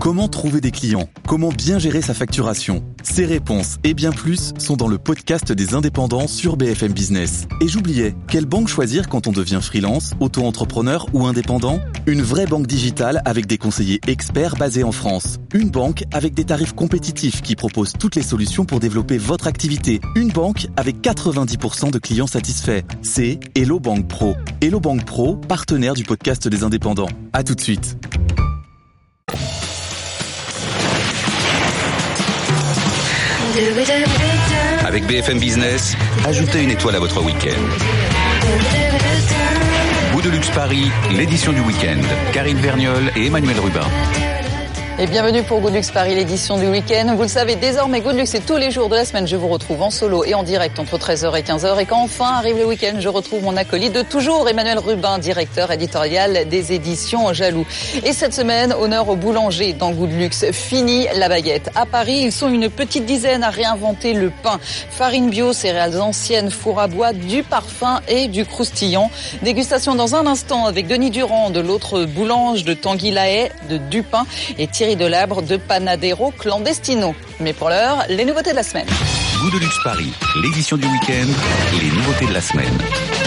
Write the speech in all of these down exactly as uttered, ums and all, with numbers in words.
Comment trouver des clients ? Comment bien gérer sa facturation ? Ces réponses et bien plus sont dans le podcast des indépendants sur B F M Business. Et j'oubliais, quelle banque choisir quand on devient freelance, auto-entrepreneur ou indépendant ? Une vraie banque digitale avec des conseillers experts basés en France. Une banque avec des tarifs compétitifs qui propose toutes les solutions pour développer votre activité. Une banque avec quatre-vingt-dix pour cent de clients satisfaits. C'est Hello Bank Pro. Hello Bank Pro, partenaire du podcast des indépendants. À tout de suite. Avec B F M Business, ajoutez une étoile à votre week-end. Goût de luxe Paris, l'édition du week-end. Karine Vergnol et Emmanuel Rubin. Et bienvenue pour Good Luxe Paris, l'édition du week-end. Vous le savez désormais, Good Luxe, c'est tous les jours de la semaine. Je vous retrouve en solo et en direct entre treize heures et quinze heures. Et quand enfin arrive le week-end, je retrouve mon acolyte de toujours, Emmanuel Rubin, directeur éditorial des éditions Jaloux. Et cette semaine, honneur aux boulangers dans Good Luxe. Fini la baguette. À Paris, ils sont une petite dizaine à réinventer le pain. Farine bio, céréales anciennes, four à bois, du parfum et du croustillant. Dégustation dans un instant avec Denis Durand de l'autre boulange de Tanguy Lahaye, de Dupin et Thierry Delabre de Panadero Clandestino. Mais pour l'heure, les nouveautés de la semaine. Goût de luxe Paris, l'édition du week-end, les nouveautés de la semaine.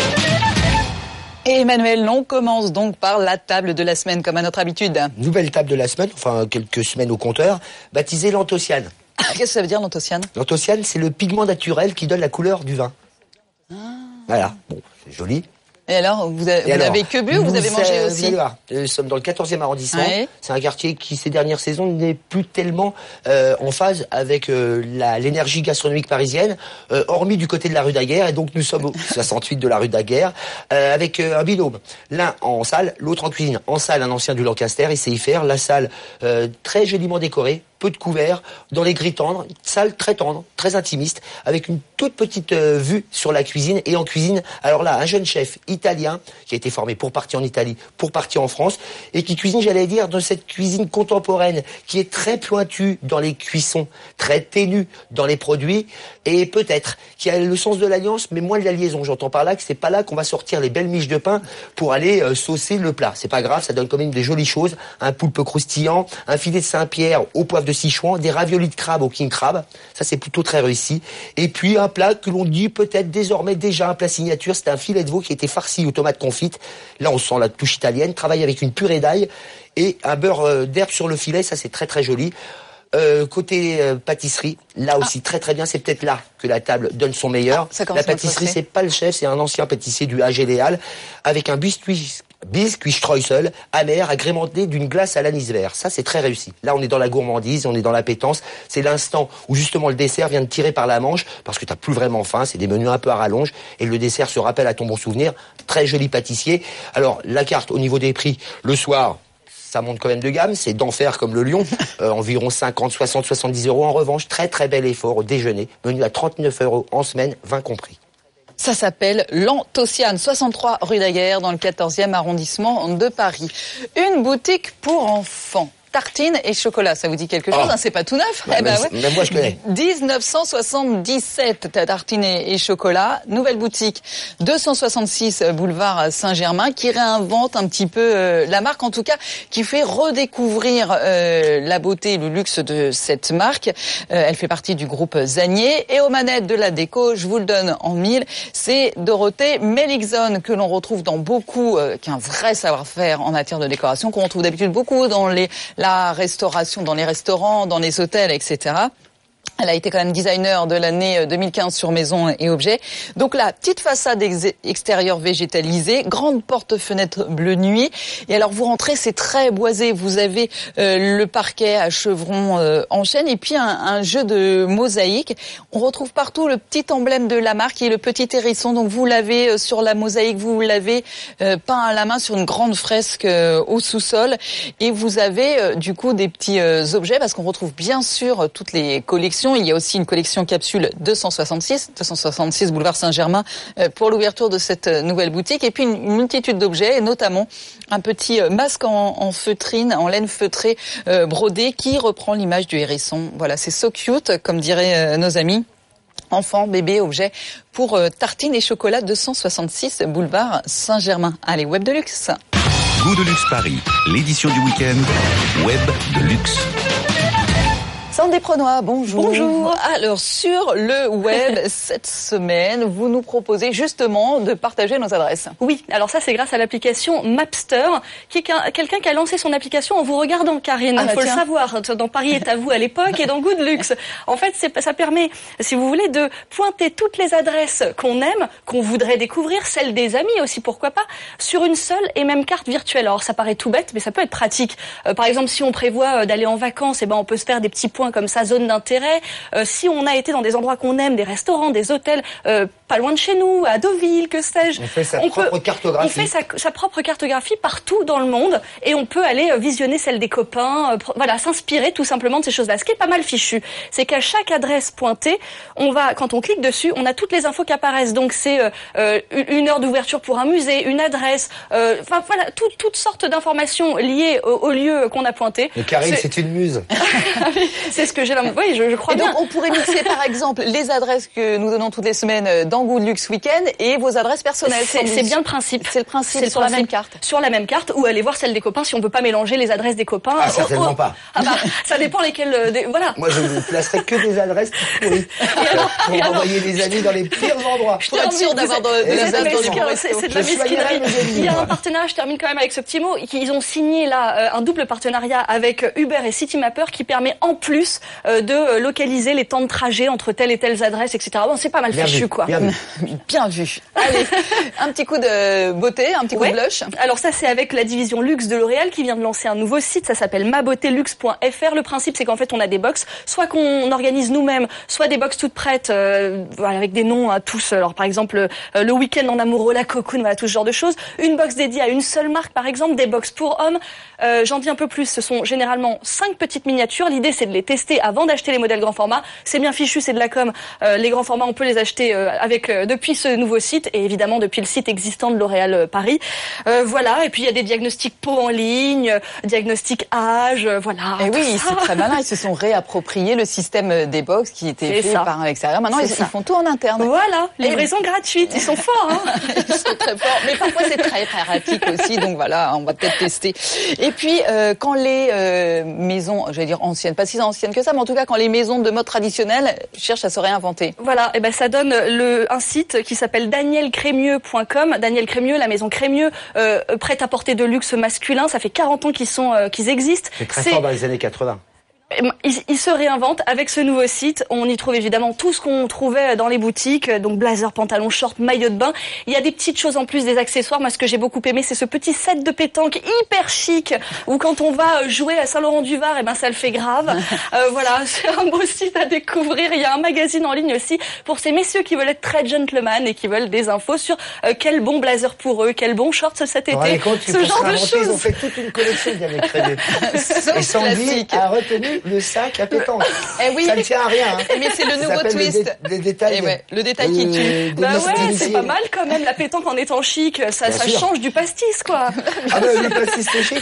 Et Emmanuel, on commence donc par la table de la semaine, comme à notre habitude. Nouvelle table de la semaine, enfin quelques semaines au compteur, baptisée l'anthocyane. Qu'est-ce que ça veut dire l'anthocyane ? L'anthocyane, c'est le pigment naturel qui donne la couleur du vin. Ah. Voilà, bon, c'est joli. Et alors, vous, a, vous alors, n'avez que bu ou vous avez mangé euh, aussi ? Vous allez voir, nous sommes dans le quatorzième arrondissement. Ouais. C'est un quartier qui, ces dernières saisons, n'est plus tellement euh, en phase avec euh, la, l'énergie gastronomique parisienne, euh, hormis du côté de la rue Daguerre. Et donc, nous sommes au soixante-huit de la rue Daguerre, euh, avec euh, un binôme. L'un en salle, l'autre en cuisine. En salle, un ancien du Lancaster, il sait y faire. La salle, euh, très joliment décorée. Peu de couverts, dans les grilles tendres, une salle très tendre, très intimiste, avec une toute petite euh, vue sur la cuisine. Et en cuisine, alors là, un jeune chef italien, qui a été formé pour partir en Italie, pour partir en France, et qui cuisine, j'allais dire, dans cette cuisine contemporaine, qui est très pointue dans les cuissons, très ténue dans les produits, et peut-être qui a le sens de l'alliance, mais moins de la liaison. J'entends par là que c'est pas là qu'on va sortir les belles miches de pain pour aller euh, saucer le plat. C'est pas grave, ça donne quand même des jolies choses. Un poulpe croustillant, un filet de Saint-Pierre au poivre de Sichuan, des raviolis de crabe au king crab, ça c'est plutôt très réussi. Et puis un plat que l'on dit peut-être désormais déjà un plat signature, c'est un filet de veau qui a été farci aux tomates confites. Là on sent la touche italienne, travaille avec une purée d'ail et un beurre d'herbe sur le filet, ça c'est très très joli. Euh, côté euh, pâtisserie, là aussi ah. très très bien, c'est peut-être là que la table donne son meilleur. Ah, la pâtisserie, c'est pas le chef, c'est un ancien pâtissier du Hague Léal avec un biscuit biscuit streusel amer agrémenté d'une glace à l'anis vert. Ça c'est très réussi. Là on est dans la gourmandise, on est dans l'appétence. C'est l'instant où justement le dessert vient de tirer par la manche parce que t'as plus vraiment faim. C'est des menus un peu à rallonge et le dessert se rappelle à ton bon souvenir. Très joli pâtissier. Alors la carte au niveau des prix, le soir, ça monte quand même de gamme, c'est d'enfer comme le lion, euh, environ cinquante, soixante, soixante-dix euros. En revanche, très très bel effort au déjeuner, menu à trente-neuf euros en semaine, vin compris. Ça s'appelle l'Anthocyane, soixante-trois rue Daguerre, dans le quatorzième arrondissement de Paris. Une boutique pour enfants. Tartines et chocolat, ça vous dit quelque chose, oh. hein, c'est pas tout neuf. Bah, eh ben, même, ouais. même moi je connais. dix-neuf cent soixante-dix-sept, tartines et, et chocolat, nouvelle boutique, deux cent soixante-six boulevard Saint-Germain, qui réinvente un petit peu euh, la marque, en tout cas, qui fait redécouvrir euh, la beauté et le luxe de cette marque. Euh, elle fait partie du groupe Zanier et aux manettes de la déco, je vous le donne en mille, c'est Dorothée Melixon, que l'on retrouve dans beaucoup, euh, qui a un vrai savoir-faire en matière de décoration, qu'on retrouve d'habitude beaucoup dans les la restauration, dans les restaurants, dans les hôtels, et cetera. Elle a été quand même designer de l'année deux mille quinze sur Maison et Objets. Donc là, petite façade ex- extérieure végétalisée, grande porte-fenêtre bleu nuit. Et alors vous rentrez, c'est très boisé. Vous avez euh, le parquet à chevrons euh, en chêne et puis un, un jeu de mosaïque. On retrouve partout le petit emblème de la marque qui est le petit hérisson. Donc vous l'avez euh, sur la mosaïque, vous l'avez euh, peint à la main sur une grande fresque euh, au sous-sol. Et vous avez euh, du coup des petits euh, objets parce qu'on retrouve bien sûr euh, toutes les collections. Il y a aussi une collection capsule deux cent soixante-six, deux cent soixante-six boulevard Saint-Germain pour l'ouverture de cette nouvelle boutique. Et puis une, une multitude d'objets, et notamment un petit masque en, en feutrine, en laine feutrée euh, brodée qui reprend l'image du hérisson. Voilà, c'est so cute, comme diraient euh, nos amis. Enfants, bébés, objets pour euh, tartines et chocolat deux cent soixante-six boulevard Saint-Germain. Allez, web de luxe. Goût de luxe Paris, l'édition du week-end, web de luxe. Sandrine Prenoy, bonjour. Bonjour. Alors, sur le web, cette semaine, vous nous proposez justement de partager nos adresses. Oui, alors ça, c'est grâce à l'application Mapster, qui est quelqu'un qui a lancé son application en vous regardant, Karine. Il ah, faut tiens. le savoir, dans Paris est à vous à l'époque et dans Goût de luxe. En fait, c'est, ça permet, si vous voulez, de pointer toutes les adresses qu'on aime, qu'on voudrait découvrir, celles des amis aussi, pourquoi pas, sur une seule et même carte virtuelle. Alors, ça paraît tout bête, mais ça peut être pratique. Euh, par exemple, si on prévoit d'aller en vacances, eh ben, on peut se faire des petits points comme ça, zone d'intérêt. Euh, si on a été dans des endroits qu'on aime, des restaurants, des hôtels, euh, pas loin de chez nous, à Deauville, que sais-je. On fait sa on propre peut, cartographie. On fait sa, sa propre cartographie partout dans le monde et on peut aller visionner celle des copains, euh, voilà, s'inspirer tout simplement de ces choses-là. Ce qui est pas mal fichu, c'est qu'à chaque adresse pointée, on va, quand on clique dessus, on a toutes les infos qui apparaissent. Donc c'est euh, euh, une heure d'ouverture pour un musée, une adresse, euh, enfin voilà, tout, toutes sortes d'informations liées au, au lieu qu'on a pointé. Mais Karine, c'est, c'est une muse. C'est ce que j'ai là. Oui, je, je crois et bien. Donc on pourrait mixer par exemple les adresses que nous donnons toutes les semaines dans Goût de luxe Week-end et vos adresses personnelles. C'est, c'est bien le principe. C'est le principe c'est sur la même carte. Sur la même carte ou aller voir celle des copains si on peut pas mélanger les adresses des copains. Ah, certainement oh, oh. pas. Ah bah, ça dépend lesquelles. Euh, des, voilà. Moi, je ne placerai que des adresses pourries. Pour alors, envoyer les amis dans les pires endroits. Pour être sûr d'avoir de, de des adresses dans c'est, c'est de la mesquinerie. Il y a un partenariat, je termine quand même avec ce petit mot, ils ont signé là un double partenariat avec Uber et Citymapper qui permet en plus de localiser les temps de trajet entre telle et telles adresses, et cetera. Bon, c'est pas mal bien fichu, vu, quoi. Bien vu. Bien vu. Allez, un petit coup de beauté, un petit coup ouais. de blush. Alors ça, c'est avec la division luxe de L'Oréal qui vient de lancer un nouveau site. Ça s'appelle ma beauté luxe point f r. Le principe, c'est qu'en fait, on a des box, soit qu'on organise nous-mêmes, soit des box toutes prêtes, euh, voilà, avec des noms à tous. Alors par exemple, euh, le week-end en amoureux, la cocoon, voilà, tout ce genre de choses. Une box dédiée à une seule marque, par exemple, des box pour hommes. Euh, j'en dis un peu plus. Ce sont généralement cinq petites miniatures. L'idée, c'est de les tester avant d'acheter les modèles grand format. C'est bien fichu, c'est de la com. Euh, les grands formats, on peut les acheter euh, avec euh, depuis ce nouveau site et évidemment depuis le site existant de L'Oréal euh, Paris. Euh, voilà. Et puis il y a des diagnostics peau en ligne, euh, diagnostics âge, euh, voilà. Et oui, ça. C'est très malin. Ils se sont réappropriés le système des box qui était c'est fait ça. par l'extérieur. Maintenant, ils, ils font tout en interne. Voilà. Livraison gratuite. Ils sont forts. Hein. Ils sont très forts. Mais parfois c'est très pratique aussi. Donc voilà, on va peut-être tester. Et puis euh, quand les euh, maisons, j'allais dire anciennes, pas si anciennes que ça, mais en tout cas quand les maisons de mode traditionnelle cherchent à se réinventer. Voilà, et ben ça donne le un site qui s'appelle daniel crémieux point com. Daniel Crémieux, la maison Crémieux, euh, prête à porter de luxe masculin. Ça fait quarante ans qu'ils sont, euh, qu'ils existent. C'est très C'est... fort dans les années quatre-vingts. Il, il se réinvente avec ce nouveau site. On y trouve évidemment tout ce qu'on trouvait dans les boutiques, donc blazer, pantalon, short, maillot de bain. Il y a des petites choses en plus, des accessoires. Moi, ce que j'ai beaucoup aimé, c'est ce petit set de pétanque hyper chic où quand on va jouer à Saint-Laurent-du-Var, eh ben ça le fait grave. Euh, voilà, c'est un beau site à découvrir. Il y a un magazine en ligne aussi pour ces messieurs qui veulent être très gentleman et qui veulent des infos sur euh, quel bon blazer pour eux, quel bon short cet été. Ouais, compte, ce genre de choses. Ils ont fait toute une collection bien créée. Et Sandy a retenu le sac à pétanque. Eh oui. Ça ne tient à rien. Hein. Mais c'est le nouveau twist. Les dé- détails. Eh ouais, le détail qui tue. Bah ouais, c'est pas mal quand même la pétanque en étant chic. Ça, ça change du pastis, quoi. Ah bah le pastis c'est chic.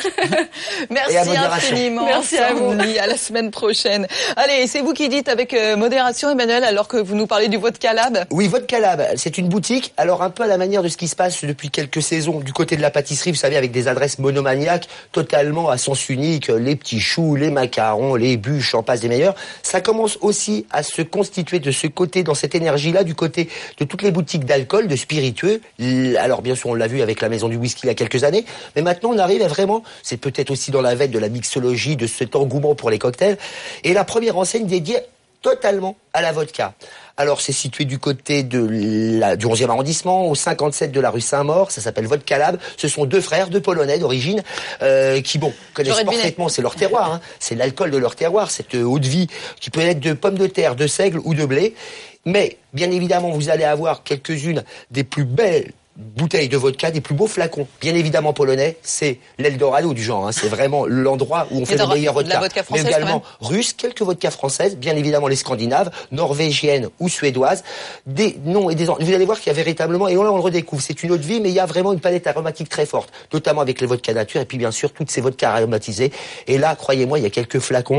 Merci infiniment. Merci à vous. À la semaine prochaine. Allez, c'est vous qui dites avec euh, modération, Emmanuel, alors que vous nous parlez du Vodka Lab. Oui, Vodka Lab, c'est une boutique. Alors un peu à la manière de ce qui se passe depuis quelques saisons du côté de la pâtisserie, vous savez, avec des adresses monomaniaques, totalement à sens unique, les petits choux, les macarons, les bûches, en passe des meilleurs. Ça commence aussi à se constituer de ce côté, dans cette énergie-là, du côté de toutes les boutiques d'alcool, de spiritueux. Alors bien sûr, on l'a vu avec la Maison du Whisky il y a quelques années, mais maintenant on arrive à vraiment, c'est peut-être aussi dans la veine de la mixologie, de cet engouement pour les cocktails, et la première enseigne dédiée totalement à la vodka. Alors c'est situé du côté de la, du onzième arrondissement, au cinquante-sept de la rue Saint-Maur. Ça s'appelle Vodka Lab. Ce sont deux frères, deux Polonais d'origine, euh, qui bon connaissent parfaitement, c'est leur terroir, hein, c'est l'alcool de leur terroir, cette eau de vie qui peut être de pommes de terre, de seigle ou de blé. Mais bien évidemment, vous allez avoir quelques-unes des plus belles bouteilles de vodka, des plus beaux flacons. Bien évidemment polonais, c'est l'Eldorado du genre. Hein. C'est vraiment l'endroit où on fait le meilleur vodka. vodka Mais également russe, quelques vodkas françaises, bien évidemment les scandinaves, norvégiennes ou suédoises. Des noms et des vous allez voir qu'il y a véritablement, et là on le redécouvre, c'est une eau de vie, mais il y a vraiment une palette aromatique très forte, notamment avec les vodkas nature et puis bien sûr toutes ces vodkas aromatisés. Et là, croyez-moi, il y a quelques flacons.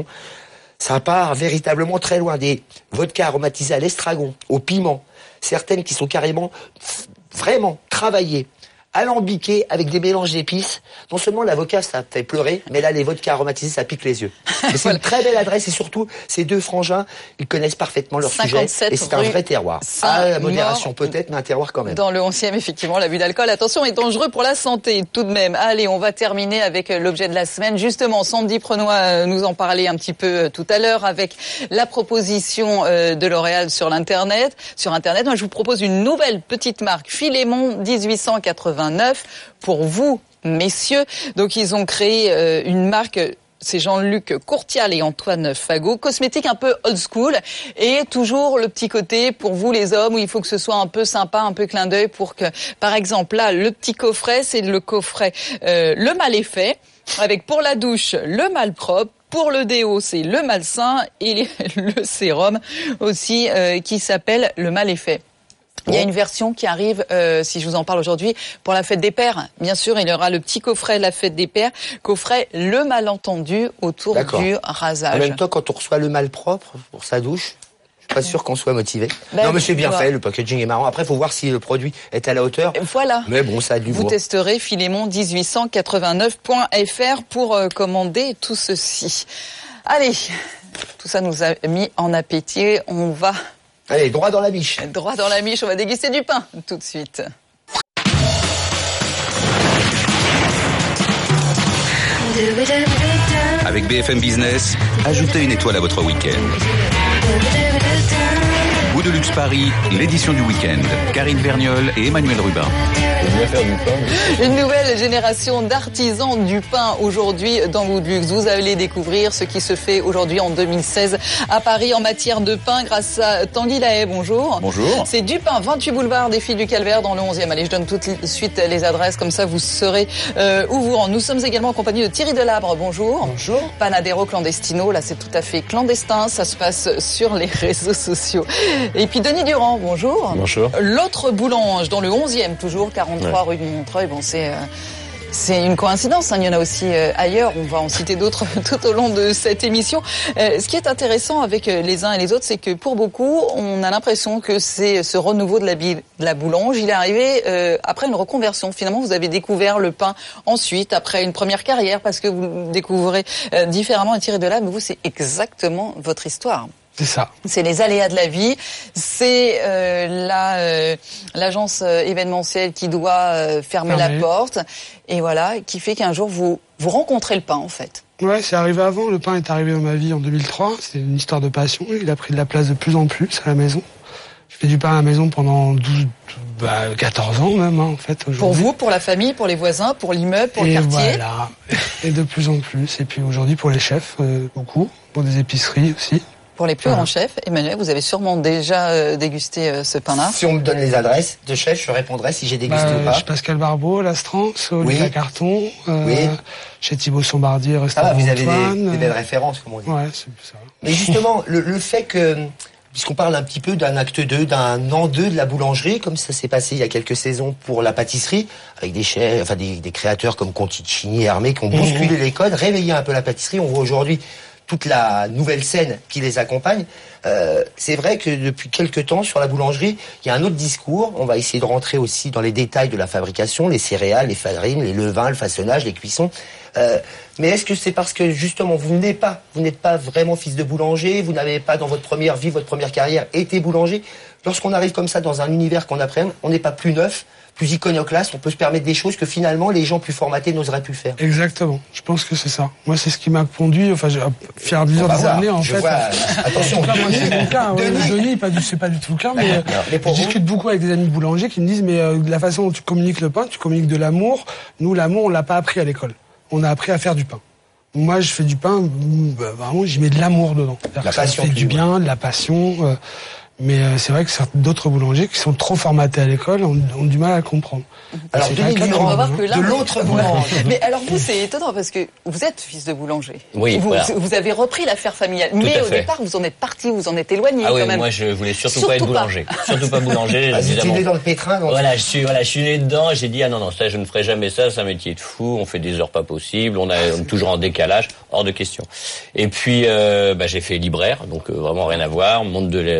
Ça part véritablement très loin, des vodkas aromatisés à l'estragon, au piment, certaines qui sont carrément vraiment travaillées alambiqué avec des mélanges d'épices. Non seulement l'avocat, ça fait pleurer, mais là, les vodkas aromatisés, ça pique les yeux. Mais c'est voilà. Une très belle adresse et surtout, ces deux frangins, ils connaissent parfaitement leur sujet et c'est un vrai terroir. Ah, la modération peut-être, mais un terroir quand même. Dans le onzième, effectivement, l'abus d'alcool, attention, est dangereux pour la santé tout de même. Allez, on va terminer avec l'objet de la semaine. Justement, Sandy Prenoy nous en parlait un petit peu tout à l'heure avec la proposition de L'Oréal sur l'internet. Sur internet, moi je vous propose une nouvelle petite marque, Philémon dix-huit cent quatre-vingt-neuf, pour vous, messieurs. Donc ils ont créé euh, une marque. C'est Jean-Luc Courtial et Antoine Fagot. Cosmétique un peu old school et toujours le petit côté pour vous les hommes où il faut que ce soit un peu sympa, un peu clin d'œil pour que, par exemple, là, le petit coffret, c'est le coffret euh, Le Mal-Effet avec pour la douche le Malpropre. Pour le déo, c'est le Malsain et le sérum aussi euh, qui s'appelle le Mal-Effet. Il y a une version qui arrive, euh, si je vous en parle aujourd'hui, pour la fête des pères. Bien sûr, il y aura le petit coffret la fête des pères, coffret le malentendu autour D'accord. du rasage. En même temps, quand on reçoit le malpropre pour sa douche, je suis pas sûr qu'on soit motivé. Ben, non, mais c'est bien fait, le packaging est marrant. Après, il faut voir si le produit est à la hauteur. Voilà. Mais bon, ça a du Vous goût. testerez Philémon dix-huit cent quatre-vingt-neuf point f r pour euh, commander tout ceci. Allez, tout ça nous a mis en appétit. On va... Allez, droit dans la miche. Droit dans la miche, on va déguster du pain tout de suite. Avec B F M Business, ajoutez une étoile à votre week-end. Goût de luxe Paris, l'édition du week-end. Karine Verniol et Emmanuel Rubin. Une nouvelle génération d'artisans du pain aujourd'hui dans Goût de luxe. Vous allez découvrir ce qui se fait aujourd'hui en deux mille seize à Paris en matière de pain grâce à Tanguy Lahaye. Bonjour. Bonjour. C'est du pain, vingt-huit boulevard des Filles du Calvaire dans le onzième. Allez, je donne tout de suite les adresses, comme ça vous saurez euh, où vous rendre. Nous sommes également en compagnie de Thierry Delabre. Bonjour. Bonjour. Panadero Clandestino, là c'est tout à fait clandestin, ça se passe sur les réseaux sociaux. Et puis Denis Durand, bonjour. Bonjour. L'autre boulange dans le onzième, toujours quarante-trois ouais. rue du Montreuil. Bon, c'est euh, c'est une coïncidence. Hein. Il y en a aussi euh, ailleurs. On va en citer d'autres tout au long de cette émission. Euh, ce qui est intéressant avec les uns et les autres, c'est que pour beaucoup, on a l'impression que c'est ce renouveau de la, de la boulange. Il est arrivé euh, après une reconversion. Finalement, vous avez découvert le pain ensuite, après une première carrière, parce que vous découvrez euh, différemment et tirez de là. Mais vous, c'est exactement votre histoire. C'est ça. C'est les aléas de la vie. C'est euh, la euh, l'agence euh, événementielle qui doit euh, fermer Fermé. la porte. Et voilà, qui fait qu'un jour, vous vous rencontrez le pain, en fait. Ouais, c'est arrivé avant. Le pain est arrivé dans ma vie en deux mille trois. C'est une histoire de passion. Il a pris de la place de plus en plus à la maison. Je fais du pain à la maison pendant douze, bah, quatorze ans même, hein, en fait. Pour vous, pour la famille, pour les voisins, pour l'immeuble, pour et le quartier. Voilà. Et de plus en plus. Et puis aujourd'hui, pour les chefs, euh, beaucoup. Pour des épiceries aussi. Pour les plus voilà. grands chefs, Emmanuel, vous avez sûrement déjà euh, dégusté euh, ce pain-là. Si on me donne les adresses de chefs, je répondrai si j'ai dégusté bah, ou pas. Chez Pascal Barbeau, l'Astrance, Olivier oui. Carton, euh, oui. chez Thibaut Sombardier, Restaurant Ah, vous avez Antoine, des, des belles références, comme on dit. Ouais, c'est ça. Mais justement, le, le fait que, puisqu'on parle un petit peu d'un acte deux, d'un an deux de la boulangerie, comme ça s'est passé il y a quelques saisons pour la pâtisserie, avec des chefs, enfin des, des créateurs comme Conticini et Hermé qui ont bousculé mmh. les codes, réveillé un peu la pâtisserie. On voit aujourd'hui toute la nouvelle scène qui les accompagne. Euh, c'est vrai que depuis quelques temps, sur la boulangerie, il y a un autre discours. On va essayer de rentrer aussi dans les détails de la fabrication, les céréales, les farines, les levains, le façonnage, les cuissons. Euh, mais est-ce que c'est parce que justement vous n'êtes pas, vous n'êtes pas vraiment fils de boulanger, vous n'avez pas dans votre première vie, votre première carrière été boulanger? Lorsqu'on arrive comme ça dans un univers qu'on appréhende, on n'est pas plus neuf, plus iconoclaste, on peut se permettre des choses que finalement les gens plus formatés n'oseraient plus faire. Exactement, je pense que c'est ça. Moi, c'est ce qui m'a conduit, enfin, j'ai fait plusieurs des années en je fait. Vois, euh, attention, moi, c'est mon cas. Ouais, Denis, Denis pas du, c'est pas du tout le cas, mais, mais je discute vous... beaucoup avec des amis boulangers qui me disent, mais euh, de la façon dont tu communiques le pain, tu communiques de l'amour. Nous, l'amour, on l'a pas appris à l'école. On a appris à faire du pain. Moi, je fais du pain, bah, vraiment, j'y mets de l'amour dedans. La passion. Ça fait du bien, de la passion. Euh, Mais euh, c'est vrai que d'autres boulangers qui sont trop formatés à l'école ont, ont du mal à comprendre. Alors, Denis Durand, on va voir que là, de l'autre boulanger. Mais alors vous, c'est étonnant parce que vous êtes fils de boulanger. Oui, vous, voilà. vous avez repris l'affaire familiale. Tout mais au fait. départ, vous en êtes parti, vous en êtes éloigné ah quand oui, même. moi, je voulais surtout, surtout pas être pas. boulanger. Surtout pas boulanger. Ah, vous êtes né dans le pétrin. Donc... Voilà, je suis, voilà, je suis né dedans. J'ai dit ah non non, ça je ne ferai jamais ça. C'est un métier de fou. On fait des heures pas possibles. On, a, on est toujours en décalage, hors de question. Et puis, euh, bah, j'ai fait libraire, donc euh, vraiment rien à voir. Monde de l'édition.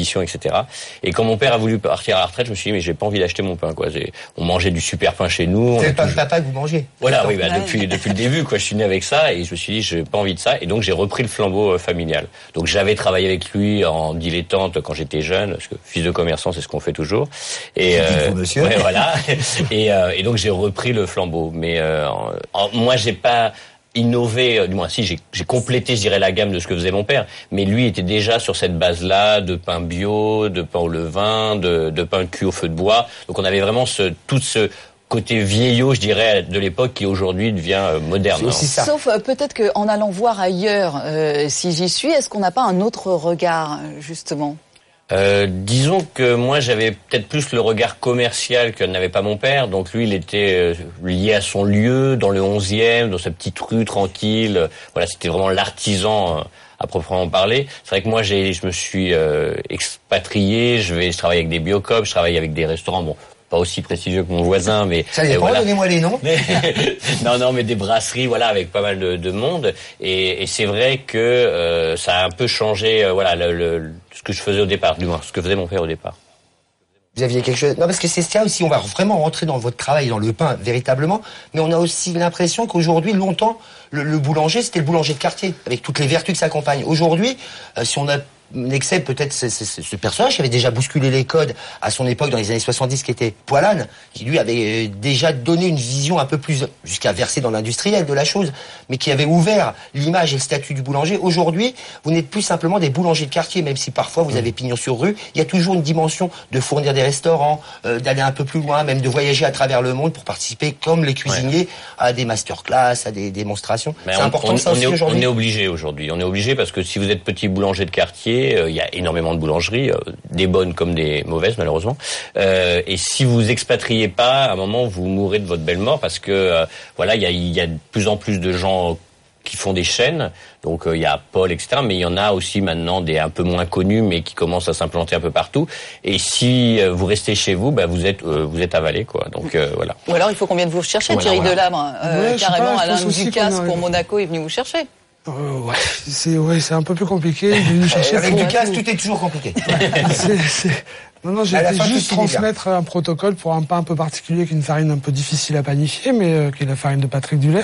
d'édition, et cetera. Et quand mon père a voulu partir à la retraite, je me suis dit mais j'ai pas envie d'acheter mon pain, quoi. On mangeait du super pain chez nous. C'est le pain de papa que vous mangez. Voilà, oui, bah, depuis depuis le début, quoi. Je suis né avec ça et je me suis dit j'ai pas envie de ça et donc j'ai repris le flambeau euh, familial. Donc j'avais travaillé avec lui en dilettante quand j'étais jeune, parce que fils de commerçant, c'est ce qu'on fait toujours. Et euh, vous, monsieur. Ouais, voilà. et, euh, et donc j'ai repris le flambeau. Mais euh, en, en, moi, j'ai pas innové, euh, du moins si j'ai, j'ai complété, je dirais, la gamme de ce que faisait mon père. Mais lui était déjà sur cette base-là de pain bio, de pain au levain, de, de pain cuit au feu de bois. Donc on avait vraiment ce tout ce côté vieillot, je dirais, de l'époque qui aujourd'hui devient euh, moderne. C'est aussi ça. Sauf euh, peut-être qu'en allant voir ailleurs, euh, si j'y suis, est-ce qu'on n'a pas un autre regard, justement ? Euh, disons que moi j'avais peut-être plus le regard commercial que n'avait pas mon père. Donc lui il était euh, lié à son lieu dans le onzième, dans sa petite rue tranquille. Voilà, c'était vraiment l'artisan euh, à proprement parler. C'est vrai que moi j'ai, je me suis euh, expatrié. Je vais, je travaille avec des biocops, je travaille avec des restaurants. Bon, pas aussi prestigieux que mon voisin, mais ça dépend. Voilà. Donnez-moi les noms. Mais, non, non, mais des brasseries, voilà, avec pas mal de, de monde. Et, et c'est vrai que euh, ça a un peu changé, euh, voilà, le, le, ce que je faisais au départ, du moins, ce que faisait mon père au départ. Vous aviez quelque chose. Non, parce que c'est ça aussi. On va vraiment rentrer dans votre travail, dans le pain, véritablement. Mais on a aussi l'impression qu'aujourd'hui, longtemps, le, le boulanger, c'était le boulanger de quartier, avec toutes les vertus que ça accompagne. Aujourd'hui, euh, si on a n'excède peut-être ce, ce, ce personnage qui avait déjà bousculé les codes à son époque dans les années soixante-dix, qui était Poilane, qui lui avait déjà donné une vision un peu plus, jusqu'à verser dans l'industriel de la chose, mais qui avait ouvert l'image et le statut du boulanger. Aujourd'hui, vous n'êtes plus simplement des boulangers de quartier, même si parfois vous avez pignon sur rue. Il y a toujours une dimension de fournir des restaurants, euh, d'aller un peu plus loin, même de voyager à travers le monde pour participer, comme les cuisiniers, ouais. à des masterclass, à des démonstrations. Mais c'est on, important on, ça on aussi est, aujourd'hui. On est obligé aujourd'hui. On est obligé parce que si vous êtes petit boulanger de quartier, il euh, y a énormément de boulangeries, euh, des bonnes comme des mauvaises malheureusement. Euh, et si vous expatriez pas, à un moment vous mourrez de votre belle mort parce que euh, voilà, il y a, y a de plus en plus de gens qui font des chaînes. Donc il euh, y a Paul, et cetera. Mais il y en a aussi maintenant des un peu moins connus, mais qui commencent à s'implanter un peu partout. Et si euh, vous restez chez vous, bah vous êtes euh, vous êtes avalé, quoi. Donc euh, voilà. Ou alors il faut qu'on vienne vous rechercher, voilà, Thierry voilà. Delabre. Euh, ouais, carrément, pas, Alain Ducasse a... pour Monaco est venu vous chercher. Euh, ouais, c'est ouais, c'est un peu plus compliqué. Il est venu chercher Avec pour... Ducasse, tout est toujours compliqué. c'est, c'est... Non, non, j'ai été juste transmettre un protocole pour un pain un peu particulier, qui est une farine un peu difficile à panifier, mais euh, qui est la farine de Patrick Duller.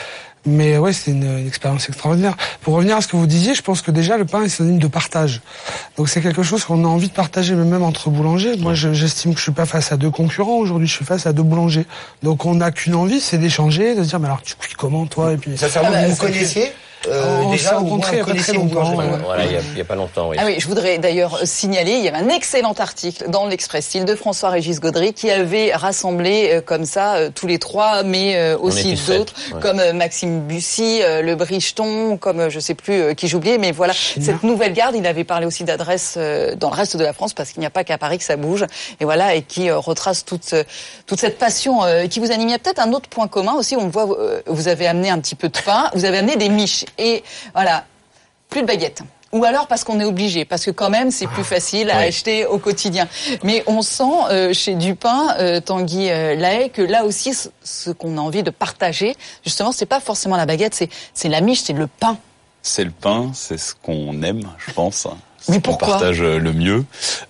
Mais ouais, c'est une, une expérience extraordinaire. Pour revenir à ce que vous disiez, je pense que déjà le pain est synonyme de partage. Donc c'est quelque chose qu'on a envie de partager, mais même entre boulangers. Moi, je, j'estime que je suis pas face à deux concurrents aujourd'hui, je suis face à deux boulangers. Donc on n'a qu'une envie, c'est d'échanger, de se dire mais alors tu cuis comment toi et puis. Ça sert à vous vous connaissiez. Euh, on déjà, s'est rencontrés il y a pas très longtemps. Voilà, il y a, il y a pas longtemps, oui. Ah oui, je voudrais d'ailleurs signaler, il y avait un excellent article dans l'Express-Style de François-Régis Gaudry qui avait rassemblé euh, comme ça euh, tous les trois, mais euh, aussi d'autres, sept, ouais. comme euh, Maxime Bussy, euh, le Bricheton, comme euh, je sais plus euh, qui j'oubliais, mais voilà, China. Cette nouvelle garde, il avait parlé aussi d'adresses euh, dans le reste de la France, parce qu'il n'y a pas qu'à Paris que ça bouge, et voilà, et qui euh, retrace toute euh, toute cette passion euh, qui vous anime. Il y a peut-être un autre point commun aussi, on voit, euh, vous avez amené un petit peu de pain, vous avez amené des miches, et voilà, plus de baguettes. Ou alors parce qu'on est obligé, parce que quand même c'est plus facile à oui. acheter au quotidien. Mais on sent euh, chez Dupin, euh, Tanguy euh, Lahaye, que là aussi ce, ce qu'on a envie de partager, justement, c'est pas forcément la baguette, c'est c'est la miche, c'est le pain. C'est le pain, c'est ce qu'on aime, je pense. C'est Mais pourquoi ? On partage le mieux.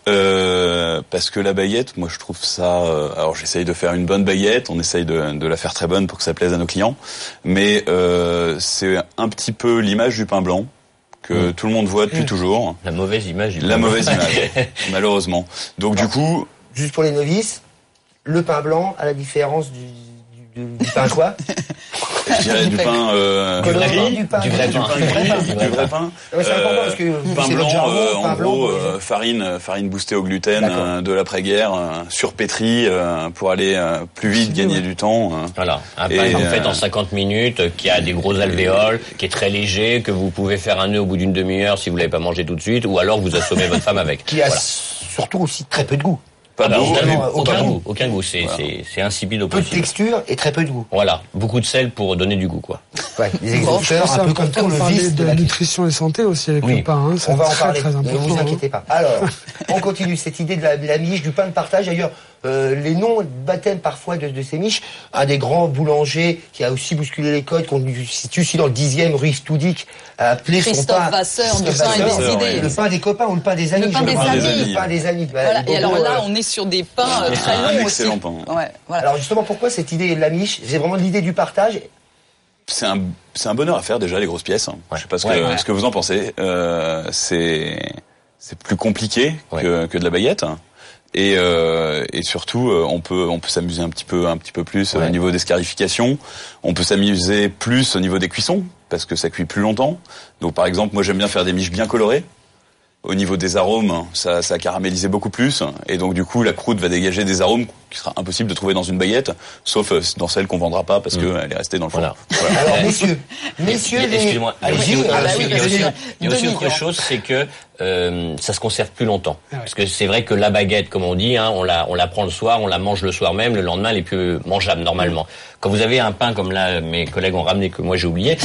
Euh, parce que la baguette, moi je trouve ça... Euh, alors j'essaye de faire une bonne baguette, on essaye de, de la faire très bonne pour que ça plaise à nos clients. Mais euh, c'est un petit peu l'image du pain blanc que mmh. tout le monde voit depuis mmh. toujours. La mauvaise image du pain La mauvaise image, malheureusement. Donc alors, du coup... Juste pour les novices, le pain blanc, à la différence du, du, du, du pain quoi ? Je dirais du pain euh, du vrai pain, du vrai pain, du vrai pain, du vrai pain. Ouais, c'est important parce que euh, pain blanc, jambon, euh, pain en blanc, gros, oui. euh, farine, farine boostée au gluten euh, de l'après-guerre, euh, surpétrie euh, pour aller euh, plus vite, gagner du temps. Euh. Voilà, un pain que vous faites en cinquante minutes, qui a des gros alvéoles, qui est très léger, que vous pouvez faire un nœud au bout d'une demi-heure si vous l'avez pas mangé tout de suite, ou alors vous assommez votre femme avec. Qui a voilà. surtout aussi très peu de goût. Pas ah bah, aucun, aucun, aucun, aucun goût. goût, aucun goût, c'est, voilà. c'est, c'est insipide au peu possible. Peu de texture et très peu de goût. Voilà, beaucoup de sel pour donner du goût, quoi. Ouais, des exhausteurs, un peu comme tout le vice de la nutrition et santé aussi avec oui. le pain. Hein, on va en très, parler, très important, ne vous inquiétez pas. Alors, on continue cette idée de la, de la miche, du pain de partage. D'ailleurs, euh, les noms de baptême parfois de, de ces miches. Un des grands boulangers qui a aussi bousculé les codes, qu'on situe aussi dans le dixième, rue Stoudic, a appelé son pain... Vasseur, du pain et des idées. Le pain des copains ou le pain des amis. Le pain des amis. Le pain des amis. Voilà. Et alors là, on est sur des pains euh, très longs aussi. Excellent pain. Ouais, voilà. Alors justement, pourquoi cette idée de la miche? C'est vraiment l'idée du partage. C'est un, c'est un bonheur à faire déjà les grosses pièces. Ouais. Je sais pas ce que, ouais, ouais. ce que vous en pensez. Euh, c'est, c'est plus compliqué ouais. que, que de la baguette. Et, euh, et surtout, on peut, on peut s'amuser un petit peu, un petit peu plus ouais. au niveau des scarifications. On peut s'amuser plus au niveau des cuissons parce que ça cuit plus longtemps. Donc par exemple, moi j'aime bien faire des miches bien colorées. Au niveau des arômes, ça, ça a caramélisé beaucoup plus, et donc du coup la croûte va dégager des arômes qui sera impossible de trouver dans une baguette, sauf dans celle qu'on vendra pas parce mmh. qu'elle est restée dans le four. Voilà. Voilà. Alors messieurs, messieurs, les... excusez-moi. Allez-y. Il y a aussi, il y a aussi, il y a aussi autre chose, c'est que euh, ça se conserve plus longtemps. Ah ouais. Parce que c'est vrai que la baguette, comme on dit, hein, on la, on la prend le soir, on la mange le soir même, le lendemain elle est plus mangeable normalement. Mmh. Quand vous avez un pain comme là, mes collègues ont ramené que moi j'ai oublié,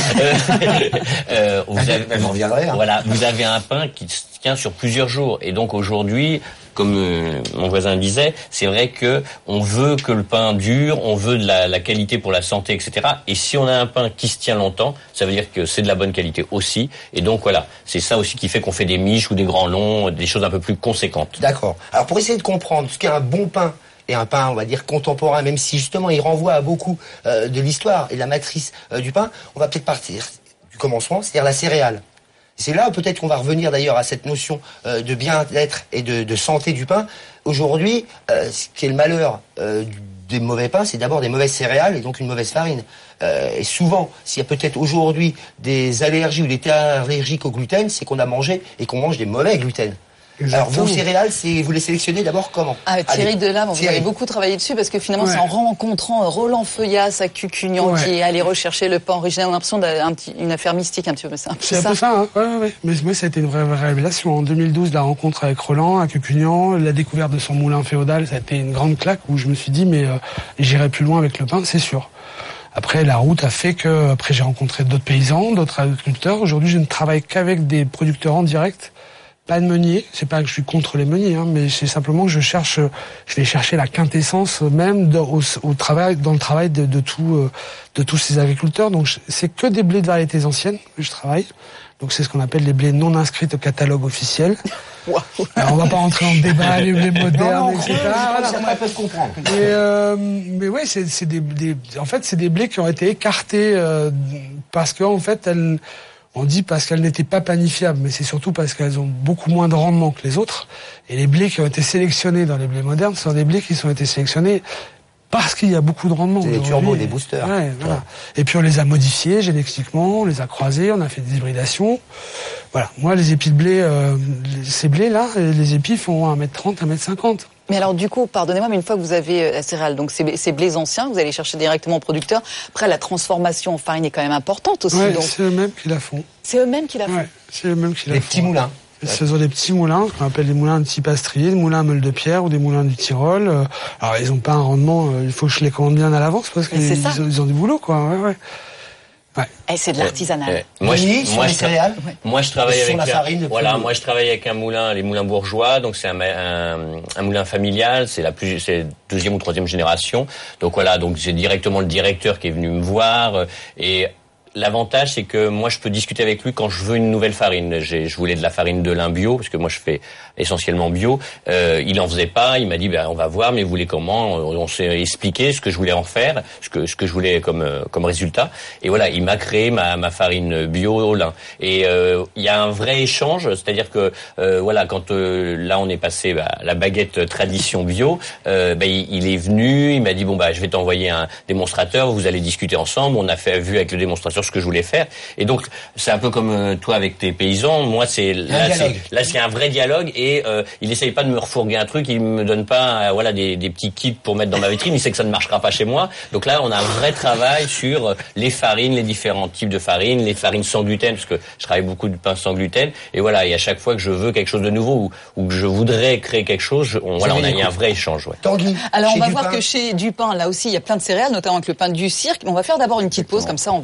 euh, vous avez, elle m'en reviendrait. Hein. Voilà, vous avez un pain qui tient sur plusieurs jours, et donc aujourd'hui, comme euh, mon voisin disait, c'est vrai que on veut que le pain dure, on veut de la, la qualité pour la santé, et cetera. Et si on a un pain qui se tient longtemps, ça veut dire que c'est de la bonne qualité aussi. Et donc voilà, c'est ça aussi qui fait qu'on fait des miches ou des grands longs, des choses un peu plus conséquentes. D'accord. Alors pour essayer de comprendre ce qu'est un bon pain et un pain, on va dire, contemporain, même si justement il renvoie à beaucoup euh, de l'histoire et de la matrice euh, du pain, on va peut-être partir du commencement, c'est-à-dire la céréale. C'est là peut-être qu'on va revenir d'ailleurs à cette notion euh, de bien-être et de, de santé du pain. Aujourd'hui, euh, ce qui est le malheur euh, des mauvais pains, c'est d'abord des mauvaises céréales et donc une mauvaise farine. Euh, et souvent, s'il y a peut-être aujourd'hui des allergies ou des terrains allergiques au gluten, c'est qu'on a mangé et qu'on mange des mauvais gluten. Exactement. Alors vos céréales, c'est, vous les sélectionnez d'abord comment? Ah, Thierry Delame, vous avez beaucoup travaillé dessus parce que finalement ouais. c'est en rencontrant Roland Feuillas à Cucugnan ouais. qui est allé rechercher le pain original. On a l'impression d'une affaire mystique un petit peu. C'est un peu c'est ça. un peu ça, hein. ouais, ouais, ouais. Mais moi ça a été une vraie, vraie révélation. En deux mille douze, la rencontre avec Roland à Cucugnan, la découverte de son moulin féodal, ça a été une grande claque où je me suis dit mais euh, j'irai plus loin avec le pain, c'est sûr. Après, la route a fait que après j'ai rencontré d'autres paysans, d'autres agriculteurs. Aujourd'hui, je ne travaille qu'avec des producteurs en direct. Pas de meunier, c'est pas que je suis contre les meuniers, hein, mais c'est simplement que je cherche, je vais chercher la quintessence même de, au, au travail, dans le travail de, de tout, euh, de tous ces agriculteurs. Donc c'est que des blés de variétés anciennes que je travaille. Donc c'est ce qu'on appelle les blés non inscrits au catalogue officiel. Wow. Alors, on va pas rentrer en débat, les blés modernes, et cetera. Voilà. Ça peut se comprendre. Mais, euh, mais ouais, c'est, c'est des, des, en fait, c'est des blés qui ont été écartés euh, parce que en fait, elles on dit parce qu'elles n'étaient pas panifiables, mais c'est surtout parce qu'elles ont beaucoup moins de rendement que les autres. Et les blés qui ont été sélectionnés dans les blés modernes sont des blés qui ont été sélectionnés parce qu'il y a beaucoup de rendement. Des turbos, des boosters. Ouais, voilà. Ouais. Et puis on les a modifiés génétiquement, on les a croisés, on a fait des hybridations. Voilà. Moi, les épis de blé, euh, ces blés-là, les épis font un mètre trente, un mètre cinquante. Mais alors du coup, pardonnez-moi, mais une fois que vous avez la céréale, donc ces, ces blés anciens, vous allez chercher directement au producteur. Après, la transformation en farine est quand même importante aussi. Ouais, donc c'est eux-mêmes qui la font. C'est eux-mêmes qui la font. Ouais, c'est eux-mêmes qui la les font. Les petits moulins. Ce sont des petits moulins, ce qu'on appelle des moulins de type astrier, des moulins à meule de pierre ou des moulins du Tyrol. Alors ils n'ont pas un rendement, il faut que je les commande bien à l'avance parce qu'ils ils ont, ils ont du boulot, quoi. Ouais, ouais. Ouais. Et c'est de l'artisanal. Ouais. Moi, je, oui, moi, les je, céréales. moi, je travaille avec la farine. Voilà, moi, je travaille avec un moulin, les moulins bourgeois. Donc, c'est un, un, un moulin familial. C'est la plus, c'est deuxième ou troisième génération. Donc voilà, donc c'est directement le directeur qui est venu me voir et l'avantage, c'est que moi, je peux discuter avec lui quand je veux une nouvelle farine. J'ai, je voulais de la farine de lin bio, parce que moi, je fais essentiellement bio. Euh, il en faisait pas. Il m'a dit, ben, on va voir, mais vous voulez comment? On s'est expliqué ce que je voulais en faire, ce que, ce que je voulais comme, comme résultat. Et voilà, il m'a créé ma, ma farine bio au lin. Et euh, il y a un vrai échange, c'est-à-dire que, euh, voilà, quand euh, là, on est passé bah, à la baguette tradition bio, euh, bah, il, il est venu, il m'a dit, bon, bah, je vais t'envoyer un démonstrateur, vous allez discuter ensemble. On a fait vu avec le démonstrateur ce que je voulais faire, et donc c'est un peu comme euh, toi avec tes paysans. Moi, c'est là, c'est, là, c'est un vrai dialogue, et euh, il essaye pas de me refourguer un truc, il me donne pas, euh, voilà, des, des petits kits pour mettre dans ma vitrine. Il sait que ça ne marchera pas chez moi. Donc là, on a un vrai travail sur euh, les farines, les différents types de farines, les farines sans gluten, parce que je travaille beaucoup de pain sans gluten, et voilà. Et à chaque fois que je veux quelque chose de nouveau ou, ou que je voudrais créer quelque chose, je, on, voilà, on a eu un vrai échange. Ouais. Tanguy, alors on va voir pain. que chez Dupin, là aussi, il y a plein de céréales, notamment avec le pain du cirque. On va faire d'abord une petite pause, comme ça, on va faire. Euh,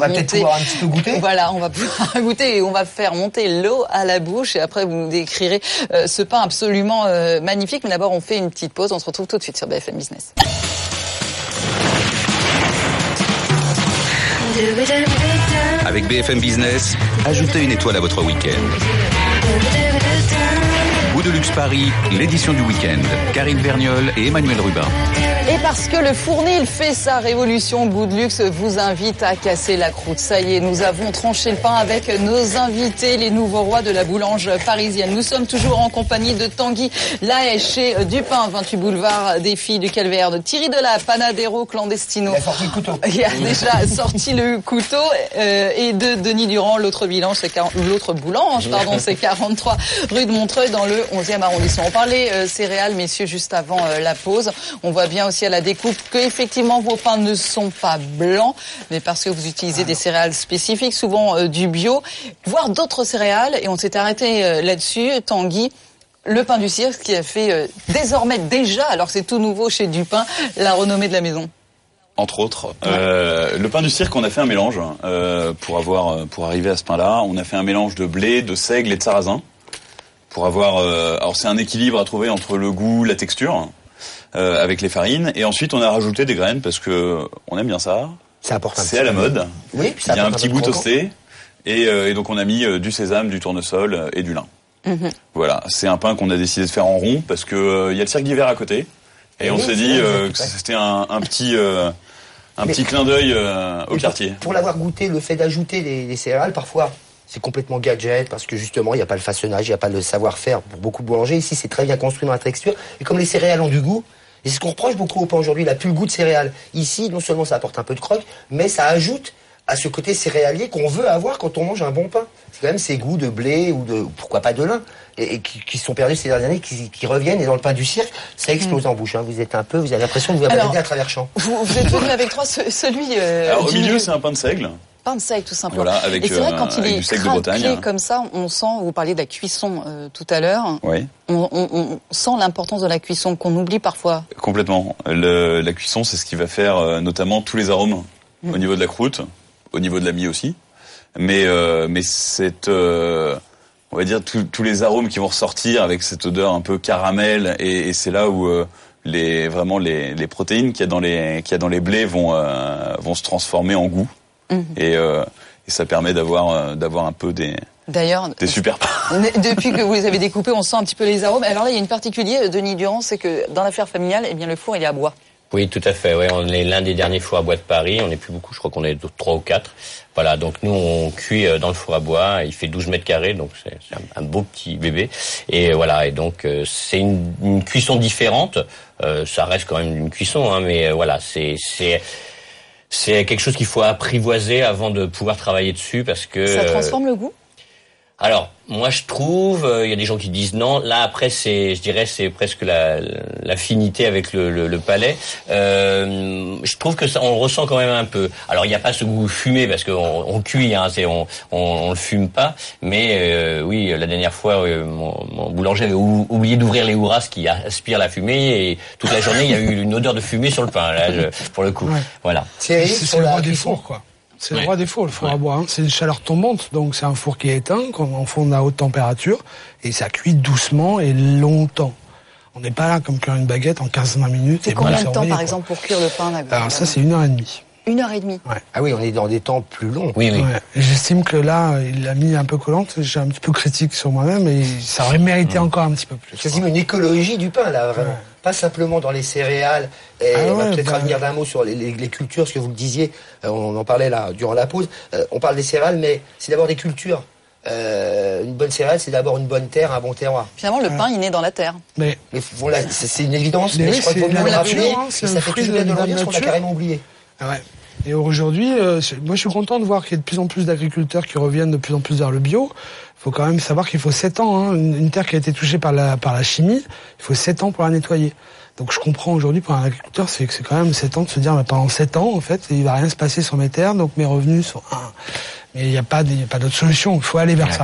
va monter. peut-être pouvoir un petit peu goûter. Voilà, on va pouvoir goûter et on va faire monter l'eau à la bouche et après vous nous décrirez euh, ce pain absolument euh, magnifique. Mais d'abord, on fait une petite pause. On se retrouve tout de suite sur B F M Business. Avec B F M Business, ajoutez une étoile à votre week-end. Goût de luxe Paris, l'édition du week-end. Karine Vergnol et Emmanuel Rubin. Et parce que le fournil fait sa révolution, Goût de luxe vous invite à casser la croûte. Ça y est, nous avons tranché le pain avec nos invités, les nouveaux rois de la boulange parisienne. Nous sommes toujours en compagnie de Tanguy Laèche chez Dupin, vingt-huit boulevard des Filles du Calvaire, de Thierry Delà, Panadero Clandestino. Il a sorti le couteau. Il a déjà sorti le couteau euh, et de Denis Durand, l'autre bilan, c'est quarante, l'autre boulange, pardon, c'est quarante-trois rue de Montreuil dans le onzième arrondissement. On parlait euh, céréales, messieurs, juste avant euh, la pause. On voit bien aussi à la découpe que effectivement vos pains ne sont pas blancs, mais parce que vous utilisez ah des céréales spécifiques, souvent euh, du bio, voire d'autres céréales. Et on s'est arrêté euh, là-dessus, Tanguy. Le pain du cirque qui a fait euh, désormais déjà, alors c'est tout nouveau chez Dupin, la renommée de la maison. Entre autres, euh, le pain du cirque, on a fait un mélange euh, pour avoir, pour arriver à ce pain-là. On a fait un mélange de blé, de seigle et de sarrasin pour avoir. Euh, alors c'est un équilibre à trouver entre le goût, la texture, euh, avec les farines. Et ensuite, on a rajouté des graines parce que on aime bien ça. C'est important. C'est à la mode. Oui. Puis ça il y a un petit goût toasté et, euh, et donc on a mis euh, du sésame, du tournesol et du lin. Mmh. Voilà, c'est un pain qu'on a décidé de faire en rond parce que euh, il y a le cirque d'hiver à côté. Et, et on oui, s'est dit euh, que c'était un, un petit euh, un mais, petit clin d'œil euh, au quartier. Pour, pour l'avoir goûté, le fait d'ajouter des, des céréales, parfois, c'est complètement gadget parce que justement, il n'y a pas le façonnage, il n'y a pas le savoir-faire pour beaucoup de boulangers. Ici, c'est très bien construit dans la texture. Et comme les céréales ont du goût, et c'est ce qu'on reproche beaucoup au pain aujourd'hui, il n'a plus le goût de céréales. Ici, non seulement ça apporte un peu de croque, mais ça ajoute à ce côté céréalier qu'on veut avoir quand on mange un bon pain. C'est quand même ces goûts de blé ou de, pourquoi pas de lin, et, et qui, qui sont perdus ces dernières années, qui, qui reviennent, et dans le pain du cirque, ça explose mmh. en bouche. Hein. Vous êtes un peu, vous avez l'impression de vous balader à travers champs. Vous, vous êtes venu avec trois, celui... Euh, Alors au milieu, milieu, c'est un pain de seigle. Pain de seigle, tout simplement. Voilà, avec, et c'est vrai euh, quand il est craquelé comme ça, on sent, vous parliez de la cuisson euh, tout à l'heure, oui. on, on, on sent l'importance de la cuisson qu'on oublie parfois. Complètement. Le, la cuisson, c'est ce qui va faire euh, notamment tous les arômes mmh. au niveau de la croûte, au niveau de la mie aussi. Mais euh, mais c'est euh, on va dire tous les arômes qui vont ressortir avec cette odeur un peu caramel et, et c'est là où euh, les vraiment les, les protéines qu'il y a dans les qu'il y a dans les blés vont euh, vont se transformer en goût mmh. et, euh, et ça permet d'avoir euh, d'avoir un peu des D'ailleurs, des super pains. Depuis que vous les avez découpés, on sent un petit peu les arômes. Alors là, il y a une particulière, Denis Durand, c'est que dans l'affaire familiale, eh bien le four il est à bois. Oui, tout à fait. Ouais, on est l'un des derniers fours à bois de Paris. On n'est plus beaucoup. Je crois qu'on est trois ou quatre. Voilà. Donc nous, on cuit dans le four à bois. Il fait douze mètres carrés, donc c'est, c'est un, un beau petit bébé. Et voilà. Et donc euh, c'est une, une cuisson différente. Euh, ça reste quand même une cuisson, hein, mais euh, voilà, c'est c'est c'est quelque chose qu'il faut apprivoiser avant de pouvoir travailler dessus parce que ça transforme euh, le goût. Alors, moi je trouve, il euh, y a des gens qui disent non. Là après, c'est, je dirais, c'est presque la l'affinité avec le, le, le palais. Euh, je trouve que ça, on le ressent quand même un peu. Alors il n'y a pas ce goût fumé parce qu'on on cuit, hein, c'est on, on on le fume pas. Mais euh, oui, la dernière fois, euh, mon, mon boulanger avait ou, oublié d'ouvrir les houras qui aspirent la fumée et toute la journée il y a eu une odeur de fumée sur le pain. Là, je, pour le coup, ouais. Voilà. C'est, c'est, c'est le roi des fours, quoi. C'est ouais. le roi des fours, le four ouais. à bois. Hein. C'est une chaleur tombante, donc c'est un four qui est éteint, qu'on enfonce à haute température, et ça cuit doucement et longtemps. On n'est pas là comme cuire une baguette en quinze à vingt minutes. C'est combien de temps, par quoi. exemple, pour cuire le pain là, Alors ça, c'est une heure et demie. Une heure et demie. Ouais. Ah oui, on est dans des temps plus longs. Oui, oui. Ouais. J'estime que là, il l'a mis un peu collante. J'ai un petit peu critique sur moi-même, et ça aurait mérité mmh. encore un petit peu plus. C'est quasiment une écologie du pain, là, vraiment. Ouais. Pas simplement dans les céréales. Et ah on va ouais, peut-être bah... revenir d'un mot sur les, les, les cultures, ce que vous le disiez. Euh, on en parlait là durant la pause. Euh, on parle des céréales, mais c'est d'abord des cultures. Euh, une bonne céréale, c'est d'abord une bonne terre, un bon terroir. Finalement, le ouais. pain, il naît dans la terre. Mais, mais voilà, c'est, c'est une évidence. Mais, mais oui, je crois qu'il faut mieux le rappeler. Hein, ça fait plus de l'audience qu'on a carrément oublié. Ah ouais. Et aujourd'hui, euh, moi je suis content de voir qu'il y a de plus en plus d'agriculteurs qui reviennent de plus en plus vers le bio. Il faut quand même savoir qu'il faut sept ans. Hein. Une, une terre qui a été touchée par la, par la chimie, il faut sept ans pour la nettoyer. Donc je comprends aujourd'hui pour un agriculteur, c'est que c'est quand même sept ans de se dire, mais pendant sept ans, en fait, il va rien se passer sur mes terres, donc mes revenus sont un. Mais il n'y a pas, il y a pas d'autre solution. Il faut aller vers ouais. ça.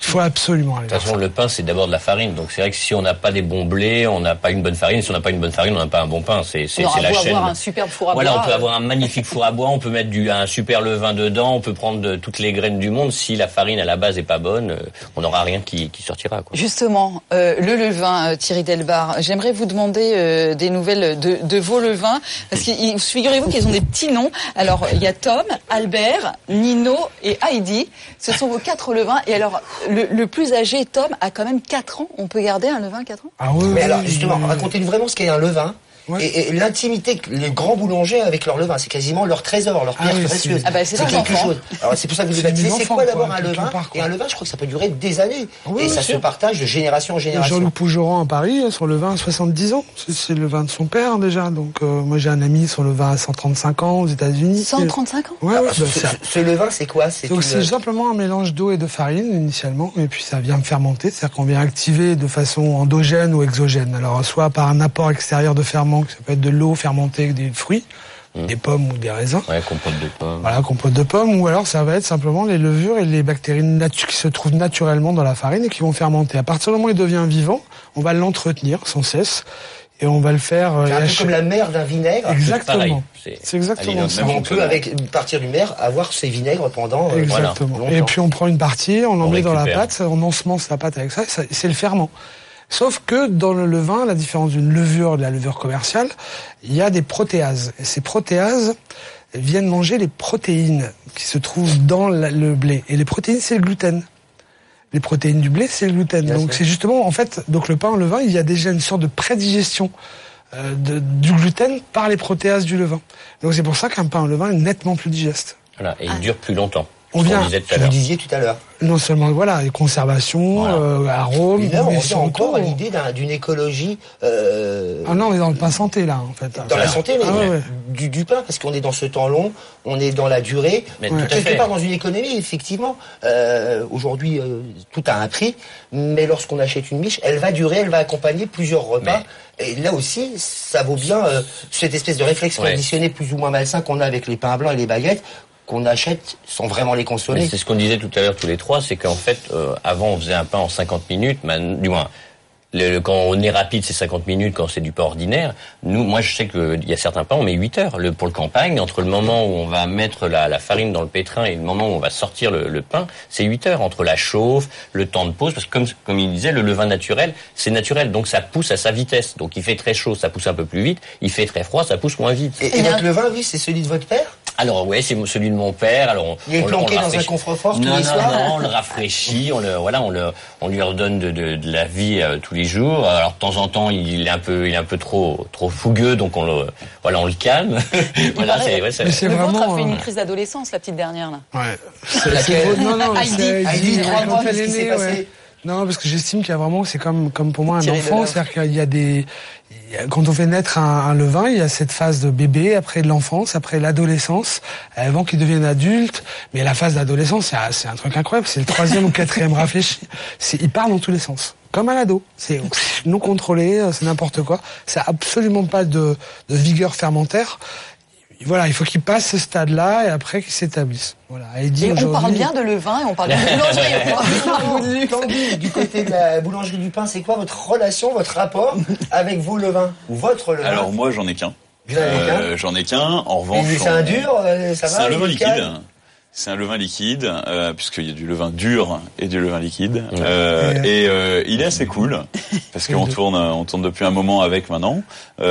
faut absolument aller. De toute façon, le pain, c'est d'abord de la farine. Donc c'est vrai que si on n'a pas des bons blés, on n'a pas une bonne farine. Si on n'a pas une bonne farine, on n'a pas un bon pain. C'est, c'est, on c'est la chaîne. On peut avoir un superbe four à bois. Voilà, on peut avoir un magnifique four à bois. On peut mettre du un super levain dedans. On peut prendre de, toutes les graines du monde. Si la farine à la base est pas bonne, on n'aura rien qui, qui sortira, quoi. Justement, euh, le levain, euh, Thierry Delbar. J'aimerais vous demander euh, des nouvelles de, de vos levains, parce que figurez-vous qu'ils ont des petits noms. Alors il y a Tom, Albert, Nino et Heidi. Ce sont vos quatre levains. Et alors le, le plus âgé, Tom, a quand même quatre ans. On peut garder un levain quatre ans? Ah oui. Mais oui, alors oui, justement, oui. racontez-nous vraiment ce qu'est un levain. Ouais. Et, et l'intimité que les grands boulangers avec leur levain, c'est quasiment leur trésor, leur pierre ah oui, précieuse. Ah bah c'est, c'est quelque enfants. chose. Alors c'est pour ça que vous baptisez. C'est quoi d'abord un levain? Part, et un levain, je crois que ça peut durer des années. Oui, et oui, ça sûr. se partage de génération en génération. Jean-Luc Pougeron à Paris, son levain a soixante-dix ans. C'est, c'est le vin de son père déjà. Donc euh, moi j'ai un ami, son levain a cent trente-cinq ans aux États-Unis. cent trente-cinq ans. Ouais, ouais. Ah, ce, ce, ce levain, c'est quoi? C'est, donc une... c'est simplement un mélange d'eau et de farine initialement, et puis ça vient fermenter, c'est-à-dire qu'on vient activer de façon endogène ou exogène. Alors soit par un apport extérieur de ferment, ça peut être de l'eau fermentée avec des fruits, mmh. des pommes ou des raisins. Ouais, compote de pommes. Voilà, compote de pommes, ou alors ça va être simplement les levures et les bactéries natu- qui se trouvent naturellement dans la farine et qui vont fermenter. À partir du moment où il devient vivant, on va l'entretenir sans cesse. Et on va le faire. C'est un peu comme la mère d'un vinaigre. Exactement. C'est, c'est exactement ça. On peut, avec partir du maire, avoir ces vinaigres pendant. Euh, exactement. Voilà, et puis on prend une partie, on, on en met dans la pâte, on ensemence la pâte avec ça, ça, c'est le ferment. Sauf que dans le levain, la différence d'une levure et de la levure commerciale, il y a des protéases. Et ces protéases viennent manger les protéines qui se trouvent dans la, le blé. Et les protéines, c'est le gluten. Les protéines du blé, c'est le gluten. Bien donc sûr. C'est justement, en fait, donc le pain en levain, il y a déjà une sorte de prédigestion euh, de, du gluten par les protéases du levain. Donc c'est pour ça qu'un pain en levain est nettement plus digeste. Voilà, et il ah. dure plus longtemps. On vient, vous disiez tout à l'heure. Non seulement, voilà, les conservations, voilà. euh, arômes. Et là, on revient encore à l'idée d'un, d'une écologie. Euh... Ah non, on est dans le pain santé là, en fait. Dans voilà. la santé, mais ah, ouais, ouais. Du, du pain, parce qu'on est dans ce temps long, on est dans la durée. Mais ouais. tout à Quelque fait. part dans une économie, effectivement. Euh, aujourd'hui, euh, tout a un prix, mais lorsqu'on achète une miche, elle va durer, elle va accompagner plusieurs repas. Mais... Et là aussi, ça vaut bien euh, cette espèce de réflexe ouais. conditionné plus ou moins malsain qu'on a avec les pains blancs et les baguettes, qu'on achète sans vraiment les consommer. Mais c'est ce qu'on disait tout à l'heure tous les trois, c'est qu'en fait, euh, avant on faisait un pain en cinquante minutes, man, du moins, le, le, quand on est rapide c'est cinquante minutes, quand c'est du pain ordinaire. Nous, moi je sais qu'il y a certains pains, on met huit heures. Le, pour le campagne, entre le moment où on va mettre la, la farine dans le pétrin et le moment où on va sortir le, le pain, c'est huit heures. Entre la chauffe, le temps de pause, parce que comme, comme il disait, le levain naturel, c'est naturel, donc ça pousse à sa vitesse. Donc il fait très chaud, ça pousse un peu plus vite, il fait très froid, ça pousse moins vite. Et, et votre levain, oui, c'est celui de votre père ? Alors ouais, c'est celui de mon père. Alors on, il est on, planqué on dans un coffre-fort tous non, les non, soirs. Non, on le rafraîchit, on le voilà, on le on lui redonne de, de, de la vie euh, tous les jours. Alors de temps en temps, il est un peu il est un peu trop trop fougueux, donc on le voilà, on le calme. voilà, paraît, c'est, ouais, c'est, mais c'est le vraiment vôtre a fait une euh... crise d'adolescence, la petite dernière là. Ouais. C'est laquelle? Non non, Heidi. Heidi, trois mois, qu'est-ce qui s'est passé? Ouais. Non, parce que j'estime qu'il y a vraiment, c'est comme comme pour moi un Thierry enfant, c'est-à-dire qu'il y a des quand on fait naître un, un levain, il y a cette phase de bébé, après de l'enfance, après l'adolescence, avant qu'il devienne adulte. Mais la phase d'adolescence, c'est, c'est un truc incroyable. C'est le troisième ou quatrième réfléchi. C'est, il part dans tous les sens. Comme un ado. C'est non contrôlé, c'est n'importe quoi. Ça a absolument pas de, de vigueur fermentaire. Voilà, il faut qu'il passe ce stade-là et après qu'il s'établisse. Voilà. Heidi, et on parle bien de levain et on parle bien de boulangerie. Tanguy, du côté de la boulangerie du pain, c'est quoi votre relation, votre rapport avec vos levains ou votre levain? Alors moi, j'en ai qu'un. Vous en avez qu'un euh, J'en ai qu'un. En revanche, et c'est un dur, ça va? C'est un levain liquide. C'est un levain liquide, euh, puisqu'il y a du levain dur et du levain liquide. Mmh. Euh, et euh, il est assez cool, parce qu'on tourne, on tourne depuis un moment avec maintenant.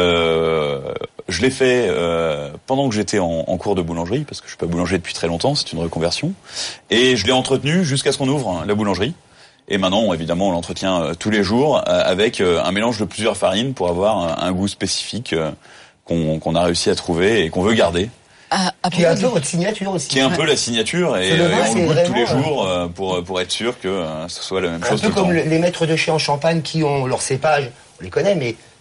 Euh, je l'ai fait euh, pendant que j'étais en, en cours de boulangerie, parce que je suis pas boulanger depuis très longtemps, c'est une reconversion. Et je l'ai entretenu jusqu'à ce qu'on ouvre la boulangerie. Et maintenant, évidemment, on l'entretient euh, tous les jours euh, avec euh, un mélange de plusieurs farines pour avoir un, un goût spécifique euh, qu'on, qu'on a réussi à trouver et qu'on veut garder. Ah, qui est un peu votre signature aussi. Qui est un peu la signature et, levain, et on le goûte tous les euh... jours euh, pour pour être sûr que euh, ce soit la même un chose. Un peu tout comme le temps. Les maîtres de chez en Champagne qui ont leur cépage, on les connaît, mais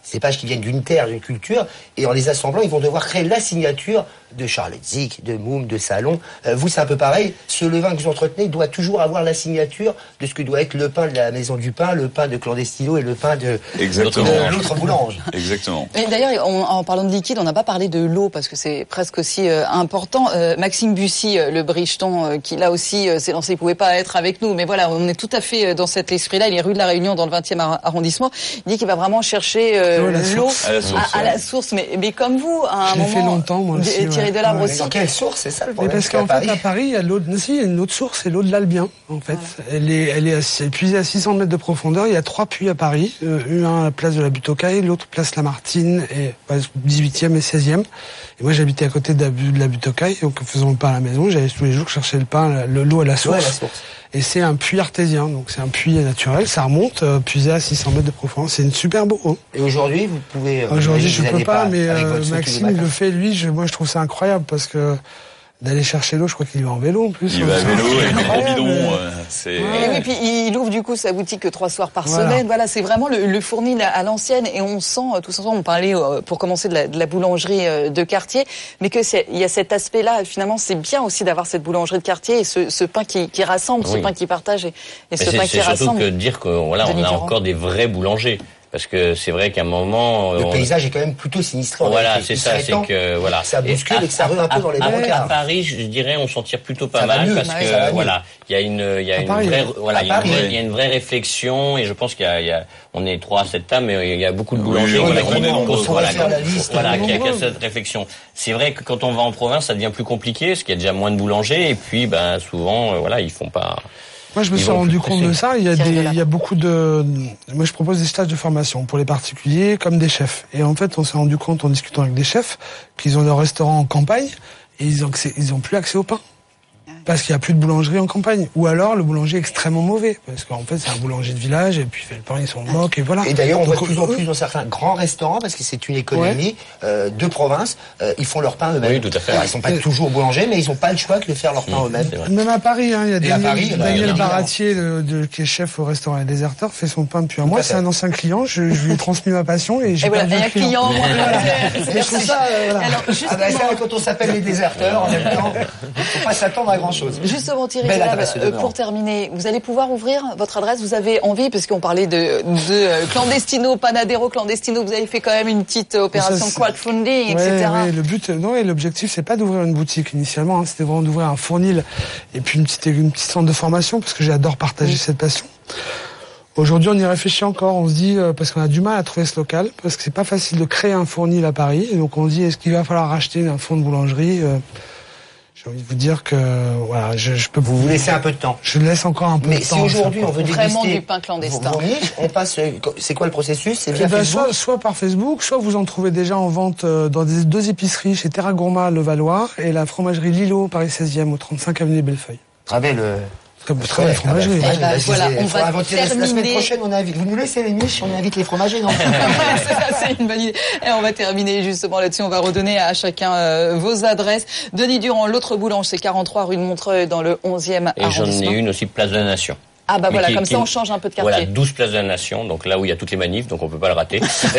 ces pages qui viennent d'une terre, d'une culture, et en les assemblant, ils vont devoir créer la signature de Charlotte Zick, de Moum, de Salon. Euh, vous, c'est un peu pareil. Ce levain que vous entretenez doit toujours avoir la signature de ce que doit être le pain de la Maison du Pain, le pain de Clandestino et le pain de, Exactement. de l'autre boulange. Exactement. Et d'ailleurs, on, en parlant de liquide, on n'a pas parlé de l'eau parce que c'est presque aussi euh, important. Euh, Maxime Bussy, euh, le Bricheton, euh, qui là aussi euh, s'est lancé, il pouvait pas être avec nous, mais voilà, on est tout à fait dans cet esprit-là. Il est rue de la Réunion dans le vingtième arrondissement. Il dit qu'il va vraiment chercher euh, l'eau à la source, à, à la source. Mais, mais comme vous, à un Je moment, fait longtemps, moi aussi, d- tirer ouais. de l'arbre Ouais, aussi. Dans quelle source, c'est ça le problème? Parce qu'en fait, à Paris, il y a l'eau, si, il y a une autre source, c'est l'eau de l'Albien, en fait. Ouais. Elle est, elle est, elle est puisée à six cents mètres de profondeur. Il y a trois puits à Paris. Euh, un à la place de la Butte aux Cailles, l'autre place Lamartine, et ouais, dix-huitième et seizième. Et moi, j'habitais à côté de la, de la Butte aux Cailles, donc faisant le pain à la maison, j'allais tous les jours chercher le pain, le, l'eau à la source. Ouais, la source. Et c'est un puits artésien, donc c'est un puits naturel, ça remonte, euh, puisé à six cents mètres de profondeur. C'est une super beau. Hein. Et aujourd'hui, vous pouvez... Euh, aujourd'hui, je peux pas, pas mais euh, Maxime, il le fait, lui, je, moi, je trouve ça incroyable, parce que d'aller chercher l'eau, je crois qu'il va en vélo en plus. Il va à vélo et il prend bidon. Euh, c'est... Ouais. Et oui, puis il ouvre du coup sa boutique que trois soirs par voilà. semaine. Voilà, c'est vraiment le, le fournil à l'ancienne et on sent tous ensemble. On parlait pour commencer de la, de la boulangerie de quartier, mais que c'est, il y a cet aspect-là. Finalement, c'est bien aussi d'avoir cette boulangerie de quartier et ce, ce pain qui, qui rassemble, oui. ce pain qui partage et, et ce c'est, pain c'est qui rassemble. C'est surtout que de dire que voilà, on a encore des vrais boulangers. Parce que c'est vrai qu'à un moment... Le on... paysage est quand même plutôt sinistre. Voilà, c'est ça, c'est que... voilà. Ça bouscule et, et que ça rue un peu dans les brancards. À Paris, je dirais, on s'en tire plutôt pas ça mal, parce que, ça voilà, il y a une, il y a une Paris, vraie, voilà, il y a Paris, une vraie, oui. il y a une vraie réflexion, et je pense qu'il y a, il y a on est trois à cette table, mais il y a beaucoup de boulangers, oui, voilà, on est nombreux, voilà, liste, voilà, qui a, qui a cette réflexion. C'est vrai que quand on va en province, ça devient plus compliqué, parce qu'il y a déjà moins de boulangers, et puis, ben, souvent, euh, voilà, ils font pas... Moi, je me suis rendu compte de ça. Il y a des, il y a beaucoup de, moi, je propose des stages de formation pour les particuliers comme des chefs. Et en fait, on s'est rendu compte en discutant avec des chefs qu'ils ont leur restaurant en campagne et ils ont, ils ont plus accès au pain. Parce qu'il n'y a plus de boulangerie en campagne. Ou alors, le boulanger est extrêmement mauvais. Parce qu'en fait, c'est un boulanger de village, et puis il fait le pain, ils sont moques, et voilà. Et d'ailleurs, on Donc, voit de plus en plus dans certains grands restaurants, parce que c'est une économie ouais. euh, de province, euh, ils font leur pain eux-mêmes. Oui, tout à fait. Alors, ils sont pas et... toujours boulangers, mais ils n'ont pas le choix que de faire leur pain mmh, eux-mêmes. Même à Paris, hein, il y a et Daniel, Paris, Daniel bah, Baratier, de, de, qui est chef au restaurant Les Déserteurs, fait son pain depuis un mois. C'est un ancien client, je, je lui ai transmis ma passion, et j'ai et perdu voilà, un client. client. Et je trouve ça, euh, voilà. Alors, justement... ah bah, ça, quand on s'appelle Les Déserteurs, en même temps, faut pas s'attendre à grand-chose. Justement, Thierry, euh, pour terminer, vous allez pouvoir ouvrir votre adresse. Vous avez envie, puisqu'on parlait de, de clandestino, Panadero clandestino, vous avez fait quand même une petite opération ça, crowdfunding, ouais, et cetera. Ouais, le but, non, et l'objectif, c'est pas d'ouvrir une boutique initialement, hein, c'était vraiment d'ouvrir un fournil et puis une petite, une petite centre de formation, parce que j'adore partager oui. cette passion. Aujourd'hui, on y réfléchit encore. On se dit, euh, parce qu'on a du mal à trouver ce local, parce que c'est pas facile de créer un fournil à Paris. Et donc, on se dit, est-ce qu'il va falloir racheter un fonds de boulangerie euh, J'ai envie de vous dire que voilà, je, je peux vous, vous laisser un peu de temps. Je laisse encore un peu mais de temps. Mais si aujourd'hui on veut vraiment déguster du pain clandestin, vos niches, on passe. C'est quoi le processus? C'est via ben, Facebook. Soit, soit par Facebook, soit vous en trouvez déjà en vente dans des deux épiceries chez Terra Gourma le Valois et la fromagerie Lilo Paris seizième au trente-cinq avenue Bellefeuille. Travers le. Très ouais, fromagerie. Ah bah, voilà, on va terminer. La semaine prochaine, on invite. Vous nous laissez les niches, on invite les fromagers. Non c'est ça, c'est une bonne idée. Et on va terminer justement là-dessus. On va redonner à chacun euh, vos adresses. Denis Durand, l'autre boulange, c'est quarante-trois rue de Montreuil dans le onzième arrondissement. Et j'en ai une aussi place de la Nation. Ah bah mais voilà, qui, comme qui, ça on change un peu de quartier. Voilà, douze places de la Nation, donc là où il y a toutes les manifs, donc on peut pas le rater. ça,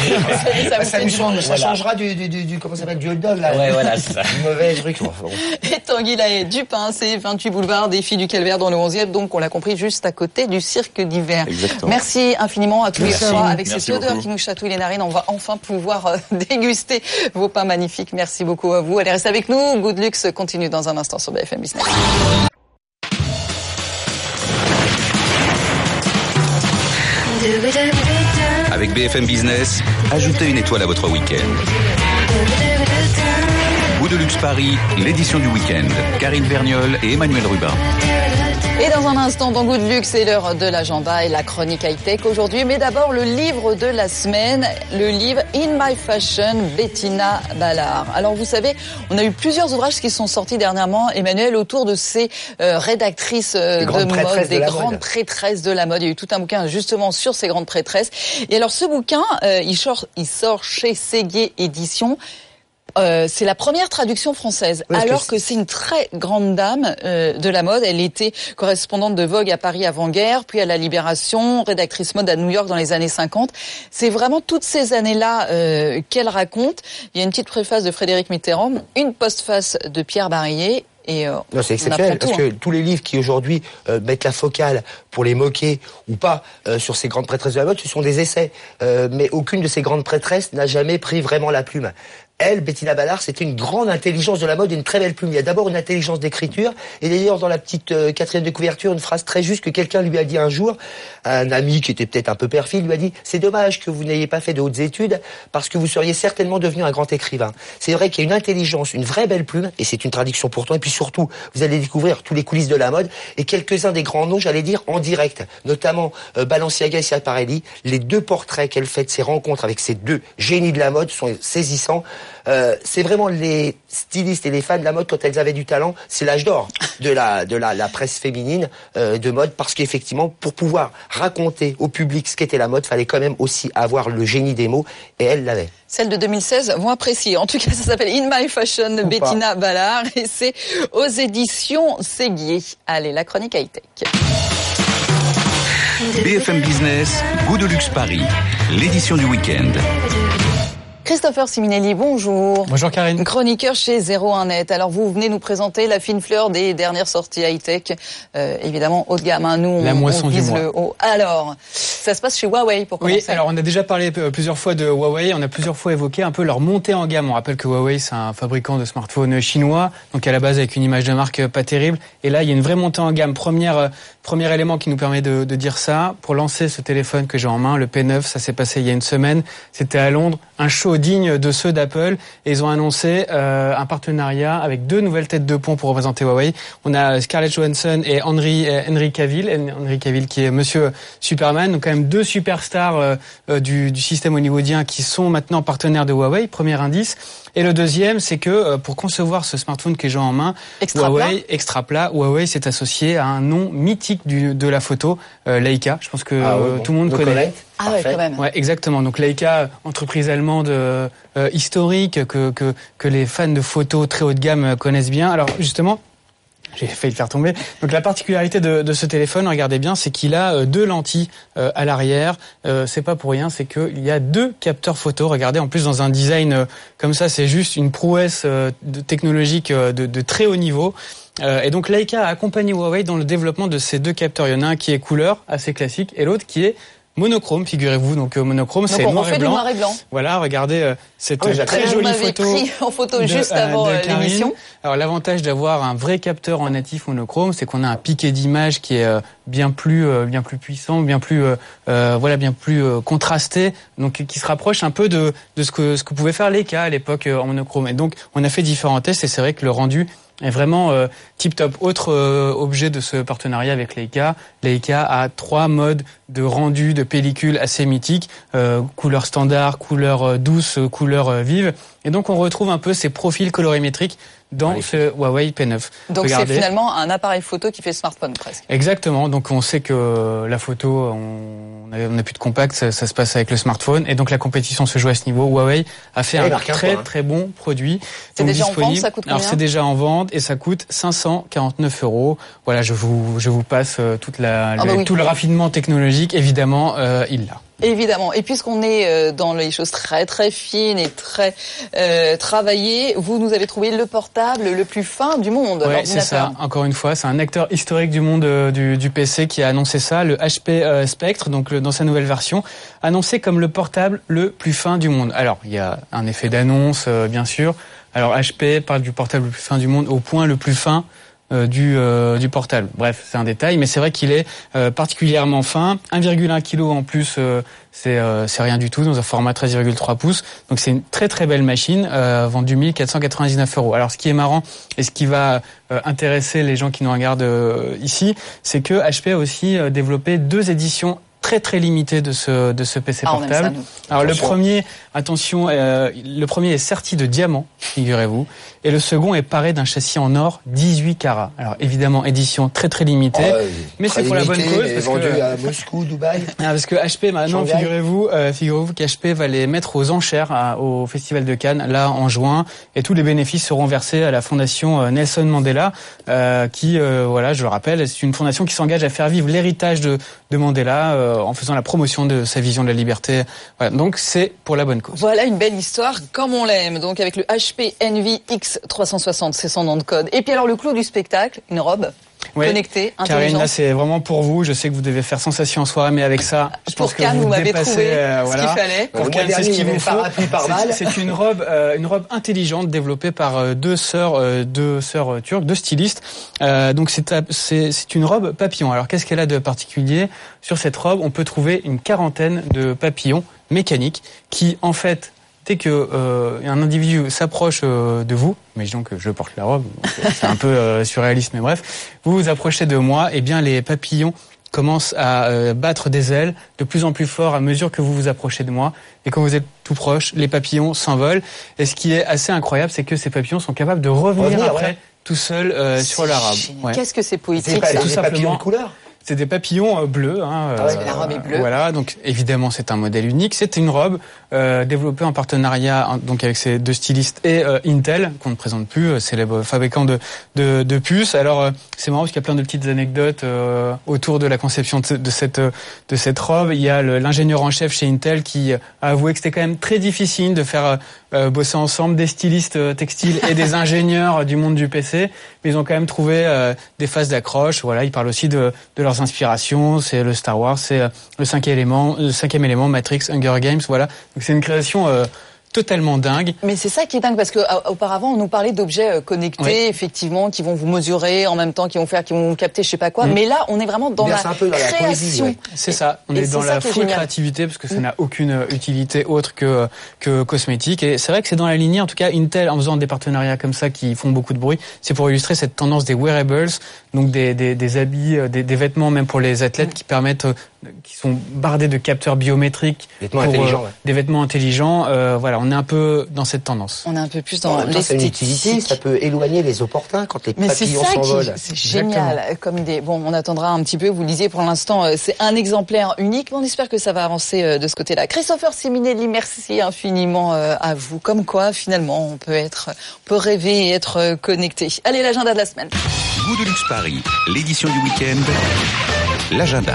ça, ça, change, ça voilà. changera du, du, du, du, comment ça s'appelle, du hot dog, là. Ouais, voilà, c'est ça. Une mauvaise truc. Et Tanguy Lahaye du pain, c'est vingt-huit boulevard des Filles du Calvaire dans le onzième, donc on l'a compris, juste à côté du cirque d'hiver. Exactement. Merci infiniment à tous les trois. Avec Merci cette odeur beaucoup. qui nous chatouille les narines, on va enfin pouvoir euh, déguster vos pains magnifiques. Merci beaucoup à vous. Allez, restez avec nous. Good Luxe continue dans un instant sur B F M Business. Avec B F M Business, ajoutez une étoile à votre week-end. Goût de luxe Paris, l'édition du week-end. Karine Verniol et Emmanuel Rubin. Et dans un instant, dans Goût de Luxe, c'est l'heure de l'agenda et la chronique high-tech aujourd'hui. Mais d'abord, le livre de la semaine, le livre In My Fashion, Bettina Ballard. Alors, vous savez, on a eu plusieurs ouvrages qui sont sortis dernièrement, Emmanuel, autour de ces euh, rédactrices euh, de mode, des de grandes mode. prêtresses de la mode. Il y a eu tout un bouquin justement sur ces grandes prêtresses. Et alors, ce bouquin, euh, il, sort, il sort chez Séguier Éditions. Euh, c'est la première traduction française, oui, alors que, que c'est une très grande dame euh, de la mode. Elle était correspondante de Vogue à Paris avant-guerre, puis à la Libération, rédactrice mode à New York dans les années cinquante. C'est vraiment toutes ces années-là euh, qu'elle raconte. Il y a une petite préface de Frédéric Mitterrand, une postface de Pierre Barillet. Et euh, non, c'est exceptionnel parce que hein. tous les livres qui aujourd'hui euh, mettent la focale pour les moquer ou pas euh, sur ces grandes prêtresses de la mode, ce sont des essais. Euh, mais aucune de ces grandes prêtresses n'a jamais pris vraiment la plume. Elle, Bettina Ballard, c'était une grande intelligence de la mode et une très belle plume. Il y a d'abord une intelligence d'écriture, et d'ailleurs dans la petite euh, quatrième de couverture, une phrase très juste que quelqu'un lui a dit un jour, un ami qui était peut-être un peu perfide, lui a dit « C'est dommage que vous n'ayez pas fait de hautes études, parce que vous seriez certainement devenu un grand écrivain. » C'est vrai qu'il y a une intelligence, une vraie belle plume, et c'est une traduction pourtant, et puis surtout, vous allez découvrir tous les coulisses de la mode, et quelques-uns des grands noms, j'allais dire, en direct, notamment euh, Balenciaga et Schiaparelli. Les deux portraits qu'elle fait de ces rencontres avec ces deux génies de la mode sont saisissants. Euh, c'est vraiment les stylistes et les fans de la mode, quand elles avaient du talent, c'est l'âge d'or de la de la, la presse féminine euh, de mode, parce qu'effectivement, pour pouvoir raconter au public ce qu'était la mode, fallait quand même aussi avoir le génie des mots, et elle l'avait. Celles de deux mille seize vont apprécier. En tout cas, ça s'appelle In My Fashion de Bettina Ballard, et c'est aux éditions Séguier. Allez, la chronique high-tech. B F M Business, Goût de Luxe Paris, l'édition du week-end. Christopher Siminelli, bonjour. Bonjour Karine. Chroniqueur chez zéro un net. Alors vous venez nous présenter la fine fleur des dernières sorties high-tech. Euh, évidemment, haut de gamme, hein. Nous, on, la moisson on vise du mois. le haut. Alors, ça se passe chez Huawei pour commencer. Oui, alors on a déjà parlé plusieurs fois de Huawei. On a plusieurs fois évoqué un peu leur montée en gamme. On rappelle que Huawei, c'est un fabricant de smartphones chinois, donc à la base avec une image de marque pas terrible. Et là, il y a une vraie montée en gamme. Première, premier élément qui nous permet de, de dire ça, pour lancer ce téléphone que j'ai en main, le P neuf, ça s'est passé il y a une semaine. C'était à Londres, un show digne de ceux d'Apple, et ils ont annoncé euh, un partenariat avec deux nouvelles têtes de pont pour représenter Huawei. On a Scarlett Johansson et Henry, euh, Henry Cavill, Henry Cavill qui est Monsieur Superman, donc quand même deux superstars euh, euh, du, du système hollywoodien qui sont maintenant partenaires de Huawei. Premier indice. Et le deuxième, c'est que euh, pour concevoir ce smartphone que j'ai en main, extra Huawei, plat. extra plat, Huawei s'est associé à un nom mythique du, de la photo, euh, Leica. Je pense que ah oui, euh, bon. tout le monde Le connaît. connaît. Ah ouais, quand même. Ouais, exactement. Donc Leica, entreprise allemande euh, historique que, que que les fans de photos très haut de gamme connaissent bien. Alors justement, j'ai failli le faire tomber. Donc la particularité de, de ce téléphone, regardez bien, c'est qu'il a euh, deux lentilles euh, à l'arrière. Euh, c'est pas pour rien, c'est qu'il y a deux capteurs photo. Regardez, en plus dans un design euh, comme ça, c'est juste une prouesse euh, de, technologique euh, de, de très haut niveau. Euh, et donc Leica a accompagné Huawei dans le développement de ces deux capteurs. Il y en a un qui est couleur, assez classique, et l'autre qui est monochrome, figurez-vous. Donc euh, monochrome, donc c'est on noir et, blanc. noir et blanc. Voilà, regardez euh, cette ah oui, très vous jolie photo. Pris en photo de, juste euh, avant de l'émission. Alors l'avantage d'avoir un vrai capteur en natif monochrome, c'est qu'on a un piqué d'image qui est euh, bien plus, euh, bien plus puissant, bien plus, euh, euh, voilà, bien plus euh, contrasté, donc qui se rapproche un peu de de ce que ce que pouvait faire Leica à l'époque euh, en monochrome. Et donc on a fait différents tests et c'est vrai que le rendu est vraiment euh, tip top. Autre euh, objet de ce partenariat avec Leica, Leica a trois modes de rendu de pellicule assez mythiques, euh, couleur standard, couleur euh, douce, couleur euh, vive. Et donc on retrouve un peu ces profils colorimétriques dans oui. ce Huawei P neuf. Donc Regardez. C'est finalement un appareil photo qui fait smartphone presque. Exactement. Donc on sait que la photo, on n'a on a plus de compact, ça, ça se passe avec le smartphone. Et donc la compétition se joue à ce niveau. Huawei a fait et un très hein. très bon produit. C'est déjà disponible. En vente, ça coûte combien ? Alors c'est déjà en vente et ça coûte cinq cent quarante-neuf euros. Voilà, je vous je vous passe toute la, ah le, bah oui. tout le raffinement technologique. Évidemment, euh, il l'a. Évidemment. Et puisqu'on est dans les choses très très fines et très euh, travaillées, vous nous avez trouvé le portable le plus fin du monde. Ouais, c'est ça. Encore une fois, c'est un acteur historique du monde euh, du, du P C qui a annoncé ça, le H P euh, Spectre, donc le, dans sa nouvelle version, annoncé comme le portable le plus fin du monde. Alors, il y a un effet d'annonce, euh, bien sûr. Alors, H P parle du portable le plus fin du monde au point le plus fin Euh, du euh, du portable. Bref, c'est un détail, mais c'est vrai qu'il est euh, particulièrement fin. un virgule un kilo en plus, euh, c'est euh, c'est rien du tout dans un format treize virgule trois pouces. Donc c'est une très très belle machine euh, vendue mille quatre cent quatre-vingt-dix-neuf euros. Alors ce qui est marrant et ce qui va euh, intéresser les gens qui nous regardent euh, ici, c'est que H P a aussi euh, développé deux éditions très très limitées de ce de ce P C ah, portable. Ça, Alors attention. le premier, attention, euh, le premier est serti de diamants, figurez-vous, et le second est paré d'un châssis en or dix-huit carats. Alors évidemment édition très très limitée, oh, mais c'est pour limité, la bonne cause. Mais parce vendu que, à Moscou, Dubaï. Ah, parce que H P maintenant, Shanghai. figurez-vous, euh, figurez-vous qu'H P va les mettre aux enchères à, au Festival de Cannes là en juin, et tous les bénéfices seront versés à la fondation euh, Nelson Mandela, euh, qui, euh, voilà, je le rappelle, c'est une fondation qui s'engage à faire vivre l'héritage de, de Mandela euh, en faisant la promotion de sa vision de la liberté. Voilà, donc c'est pour la bonne cause. Voilà une belle histoire comme on l'aime. Donc avec le H P Envy X trois cent soixante, c'est son nom de code. Et puis alors le clou du spectacle, une robe. Oui. Connecté, intelligent. Karine, là c'est vraiment pour vous. Je sais que vous devez faire sensation en soirée, mais avec ça, je pour pense que Cannes, vous, vous m'avez dépassez trouvé euh, ce voilà. qu'il fallait. Pour Cannes, c'est ce qu'il vous faut. C'est, c'est une robe, euh, une robe intelligente développée par euh, deux sœurs, euh, deux sœurs euh, turques, deux stylistes. Euh, donc c'est, c'est c'est une robe papillon. Alors qu'est-ce qu'elle a de particulier? Sur cette robe, on peut trouver une quarantaine de papillons mécaniques qui, en fait, dès que euh, un individu s'approche euh, de vous, imaginons que je porte la robe, c'est un peu euh, surréaliste, mais bref, vous vous approchez de moi, et bien les papillons commencent à euh, battre des ailes de plus en plus fort à mesure que vous vous approchez de moi, et quand vous êtes tout proche, les papillons s'envolent. Et ce qui est assez incroyable, c'est que ces papillons sont capables de revenir, revenir après ouais. tout seuls euh, sur la robe. Ouais. Qu'est-ce que c'est poétique? C'est pas, ça tout simplement de couleur. C'est des papillons euh, bleus. Hein, ah ouais, euh, la robe est bleue. Voilà, donc évidemment c'est un modèle unique. C'est une robe euh, développée en partenariat hein, donc avec ces deux stylistes et euh, Intel qu'on ne présente plus, euh, célèbre fabricant de, de, de puces. Alors euh, c'est marrant parce qu'il y a plein de petites anecdotes euh, autour de la conception de, de cette de cette robe. Il y a le, l'ingénieur en chef chez Intel qui a avoué que c'était quand même très difficile de faire euh, bosser ensemble des stylistes euh, textiles et des ingénieurs du monde du P C, mais ils ont quand même trouvé euh, des phases d'accroche. Voilà, ils parlent aussi de, de leurs inspirations. C'est le Star Wars, c'est le cinquième élément, le cinquième élément, Matrix, Hunger Games. Voilà, donc c'est une création euh, totalement dingue. Mais c'est ça qui est dingue parce que auparavant on nous parlait d'objets connectés, oui. effectivement, qui vont vous mesurer en même temps, qui vont faire, qui vont vous capter, je sais pas quoi. Mmh. Mais là, on est vraiment dans, la, un peu dans la création. Poésie, ouais. C'est ça. On est, est dans la full créativité parce que ça mmh. n'a aucune utilité autre que que cosmétique. Et c'est vrai que c'est dans la lignée. En tout cas, Intel, en faisant des partenariats comme ça qui font beaucoup de bruit, c'est pour illustrer cette tendance des wearables, donc des des, des habits, des, des vêtements même pour les athlètes mmh. qui permettent, qui sont bardés de capteurs biométriques, vêtements pour, intelligents, euh, ouais. des vêtements intelligents. Euh, voilà, on est un peu dans cette tendance. On est un peu plus dans l'esthétique. C'est une utilité, ça peut éloigner les opportuns quand les Mais papillons c'est s'envolent. C'est génial. Exactement. Comme idée. Bon, on attendra un petit peu. Vous le disiez pour l'instant, c'est un exemplaire unique. Mais on espère que ça va avancer de ce côté-là. Christopher Simonelli, merci infiniment à vous. Comme quoi, finalement, on peut être, on peut rêver et être connecté. Allez, l'agenda de la semaine. Goût de luxe Paris, l'édition du week-end, l'agenda.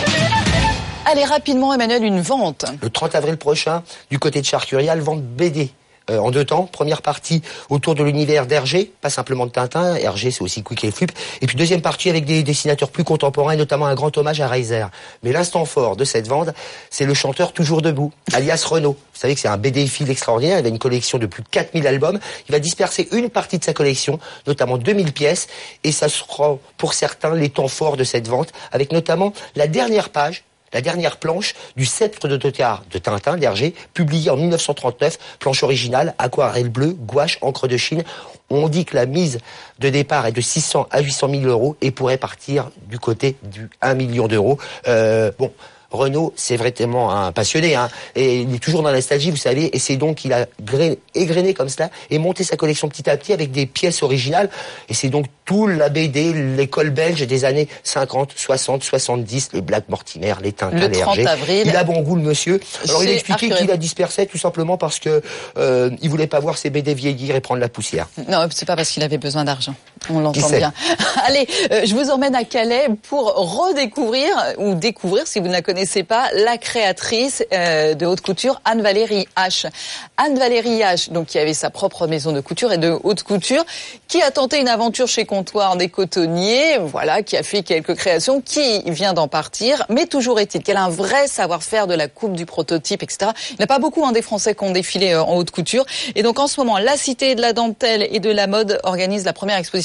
Allez, rapidement, Emmanuel, une vente. Le trente avril prochain, du côté de Charcurial, vente B D. Euh, en deux temps. Première partie autour de l'univers d'Hergé, pas simplement de Tintin. Hergé, c'est aussi Quick et Flip. Et puis deuxième partie avec des dessinateurs plus contemporains et notamment un grand hommage à Reiser. Mais l'instant fort de cette vente, c'est le chanteur Toujours Debout, alias Renaud. Vous savez que c'est un bédéphile extraordinaire. Il avait une collection de plus de quatre mille albums. Il va disperser une partie de sa collection, notamment deux mille pièces. Et ça sera pour certains les temps forts de cette vente, avec notamment la dernière page, la dernière planche du Sceptre d'autocar de Tintin, d'Hergé, publié en mille neuf cent trente-neuf, planche originale, aquarelle bleue, gouache, encre de Chine. On dit que la mise de départ est de six cents à huit cent mille euros et pourrait partir du côté du un million d'euros. Euh, bon. Renaud, c'est vraiment un passionné, hein, et il est toujours dans la nostalgie, vous savez, et c'est donc qu'il a égrené comme cela et monté sa collection petit à petit avec des pièces originales, et c'est donc tout la B D, l'école belge des années cinquante, soixante, soixante-dix, les Black Mortimer, les Tintin, le les trente Hergé. avril. Il a bon goût, le monsieur. Alors il expliquait qu'il a dispersé tout simplement parce que euh, il voulait pas voir ses B D vieillir et prendre la poussière. Non, c'est pas parce qu'il avait besoin d'argent. On l'entend bien. Allez, euh, je vous emmène à Calais pour redécouvrir ou découvrir, si vous ne la connaissez pas, la créatrice euh, de haute couture, Anne-Valérie H. Anne-Valérie H, donc qui avait sa propre maison de couture et de haute couture, qui a tenté une aventure chez Comptoir des Cotonniers, voilà, qui a fait quelques créations, qui vient d'en partir, mais toujours est-il qu'elle a un vrai savoir-faire de la coupe, du prototype, et cetera. Il n'y a pas beaucoup hein, des Français qui ont défilé euh, en haute couture, et donc en ce moment, la Cité de la Dentelle et de la Mode organise la première exposition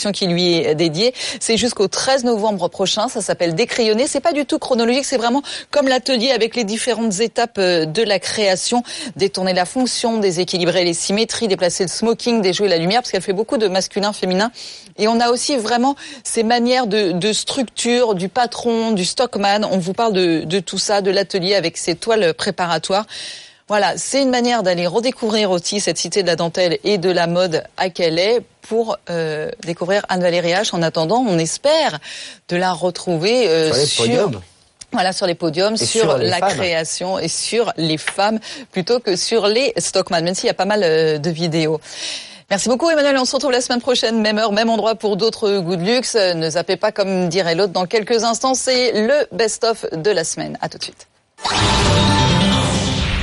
exposition qui lui est dédiée. C'est jusqu'au treize novembre prochain. Ça s'appelle Décrayonner. C'est pas du tout chronologique. C'est vraiment comme l'atelier avec les différentes étapes de la création. Détourner la fonction, déséquilibrer les symétries, déplacer le smoking, déjouer la lumière, parce qu'elle fait beaucoup de masculin, féminin. Et on a aussi vraiment ces manières de, de structure, du patron, du stockman. On vous parle de, de tout ça, de l'atelier avec ces toiles préparatoires. Voilà, c'est une manière d'aller redécouvrir aussi cette cité de la dentelle et de la mode à Calais pour euh, découvrir Anne-Valérie Hache. En attendant, on espère de la retrouver euh, sur les sur... podiums. Voilà, sur les podiums, sur, sur la femmes. création et sur les femmes plutôt que sur les stockman, même s'il y a pas mal euh, de vidéos. Merci beaucoup Emmanuel, on se retrouve la semaine prochaine, même heure, même endroit pour d'autres goûts de luxe. Ne zappez pas comme dirait l'autre dans quelques instants, c'est le best-of de la semaine. À tout de suite.